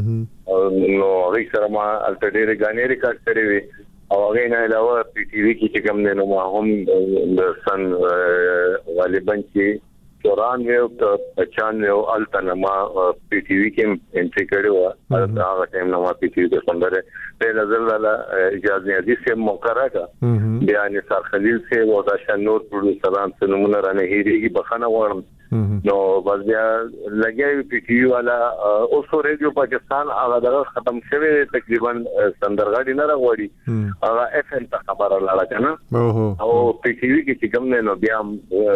نو هغه سره ما الټډېر غانې ریکارډ کړې وي او هغه نه علاوه پی ټی وی کې چې کوم نه نو ما هم د سن غالبا چې چورانوي او پچانوي او التنما پی ټي وي کې انټری کړو هغه ټایم نو ما پی ټي وي کې څنګه په نظر لاله اجازه دي چې موقره کا بیا نثار خلیل سے او دا شنور پروډوسران څنګه رانه هېریږي بخنه وړم نو بس بیا لګي پی ټي وي والا اوسو ریډیو پاکستان هغه دغه ختم شوی تقریبا سندرغاړي نه راغوري هغه اف ام ته خبره لاله کنه او پی ټي وي کې کوم نه نو بیا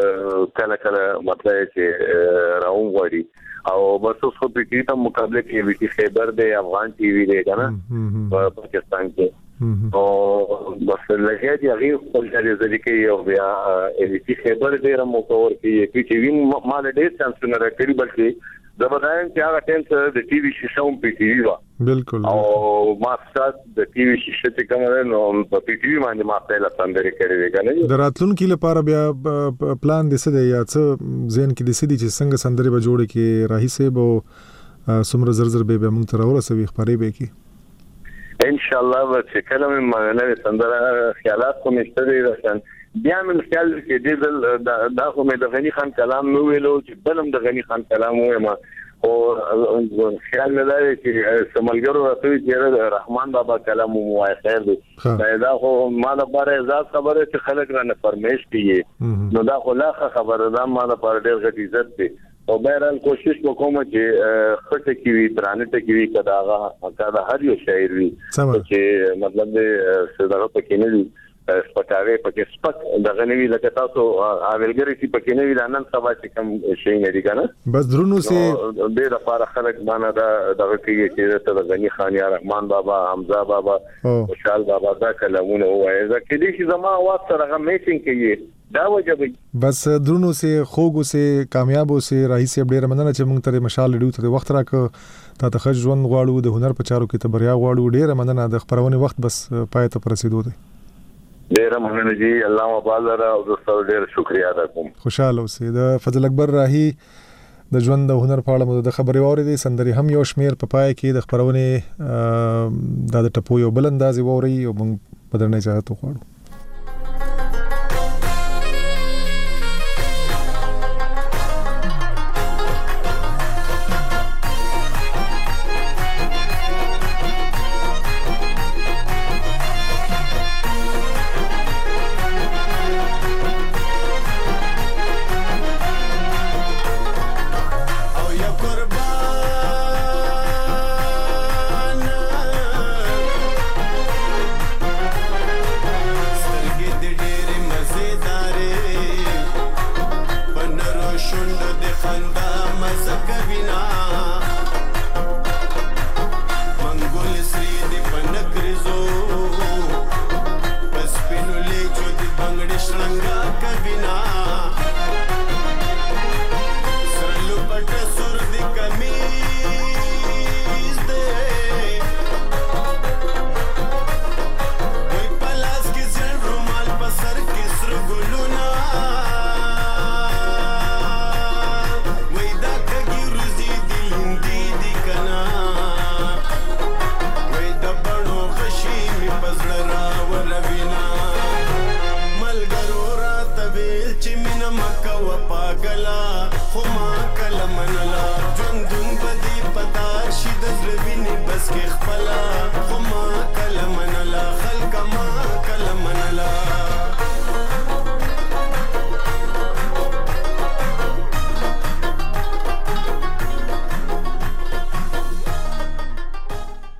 کله کله مطلب چې راوم غوري او بس اوس په پی ټي وي ته مقابله کې وی ټي خیبر دی افغان ټي وي دی کنه په پاکستان کې او بس لګي دی هغه خپل ځای کې یو بیا وی ټي خیبر ډیر مو کور کې پی ټي وي مال ډیر چانس نه راکړي بلکې زبردایم چې هغه ټیم سره د ټي وي شیشه هم پی ټي وي وا بالکل او ما ستاسو د ټي وي شیشه ته کوم نو په پی ټي وي باندې ما په لاسندري کړې وی کنه د راتلونکو لپاره بیا پلان د څه دی یا څه زین کې د څه دي چې څنګه سندري به جوړ کې راهي سه بو سمره زرزر به به مونږ تر ورسوي خبرې به کی ان شاء الله چې کلمه معنی سندره خیالات کوم استری راشن بیا من خیال کې دې دا خو مې د غنی خان کلام نو ویلو چې بلم د غنی خان کلام وایم او خیال نه لري چې سملګرو راځي چې رحمان بابا کلام مو وای خیر دی دا خو ما د بار ازاد خبره چې خلک را نه فرمایش کوي نو دا خو لا خبره دا ما د پر ډیر غټ عزت دی او بهرحال کوشش وکوم چې خټه کی وی ترانه کی وی کداغه کدا هر یو شاعر وی چې مطلب دې صدقه پکې نه دی سپکاوي پکې سپک د غنوي لکه تاسو اویلګری چې پکې نه وی لانن سبا چې کوم شي نه دی کنه بس درونو سي د لپاره خلک باندې دا دغه کې چې د غني خان یا رحمان بابا حمزه بابا خوشحال بابا دا کلمونه وایي ځکه دې چې زما आवाज سره میچینګ کوي دا وجه بس درونو سي خوګو سي کامیابو سي رئیس ډېر مننه چې موږ ته مشال لډو ته وخت راک تا ته خجون غواړو د هنر په چارو کې ته بریا غواړو ډېر مننه د خبرونه وخت بس پای ته رسیدو دي ډیر مننه جی الله مبارک او دوستو ډیر شکریا ادا کوم خوشاله اوسئ د فضل اکبر راهي د ژوند د هنر په اړه د خبرې اورېدې سندري هم یو شمیر په پای کې د خبرونه د ټپو یو بلندازي ووري او موږ بدرنه چاته غواړو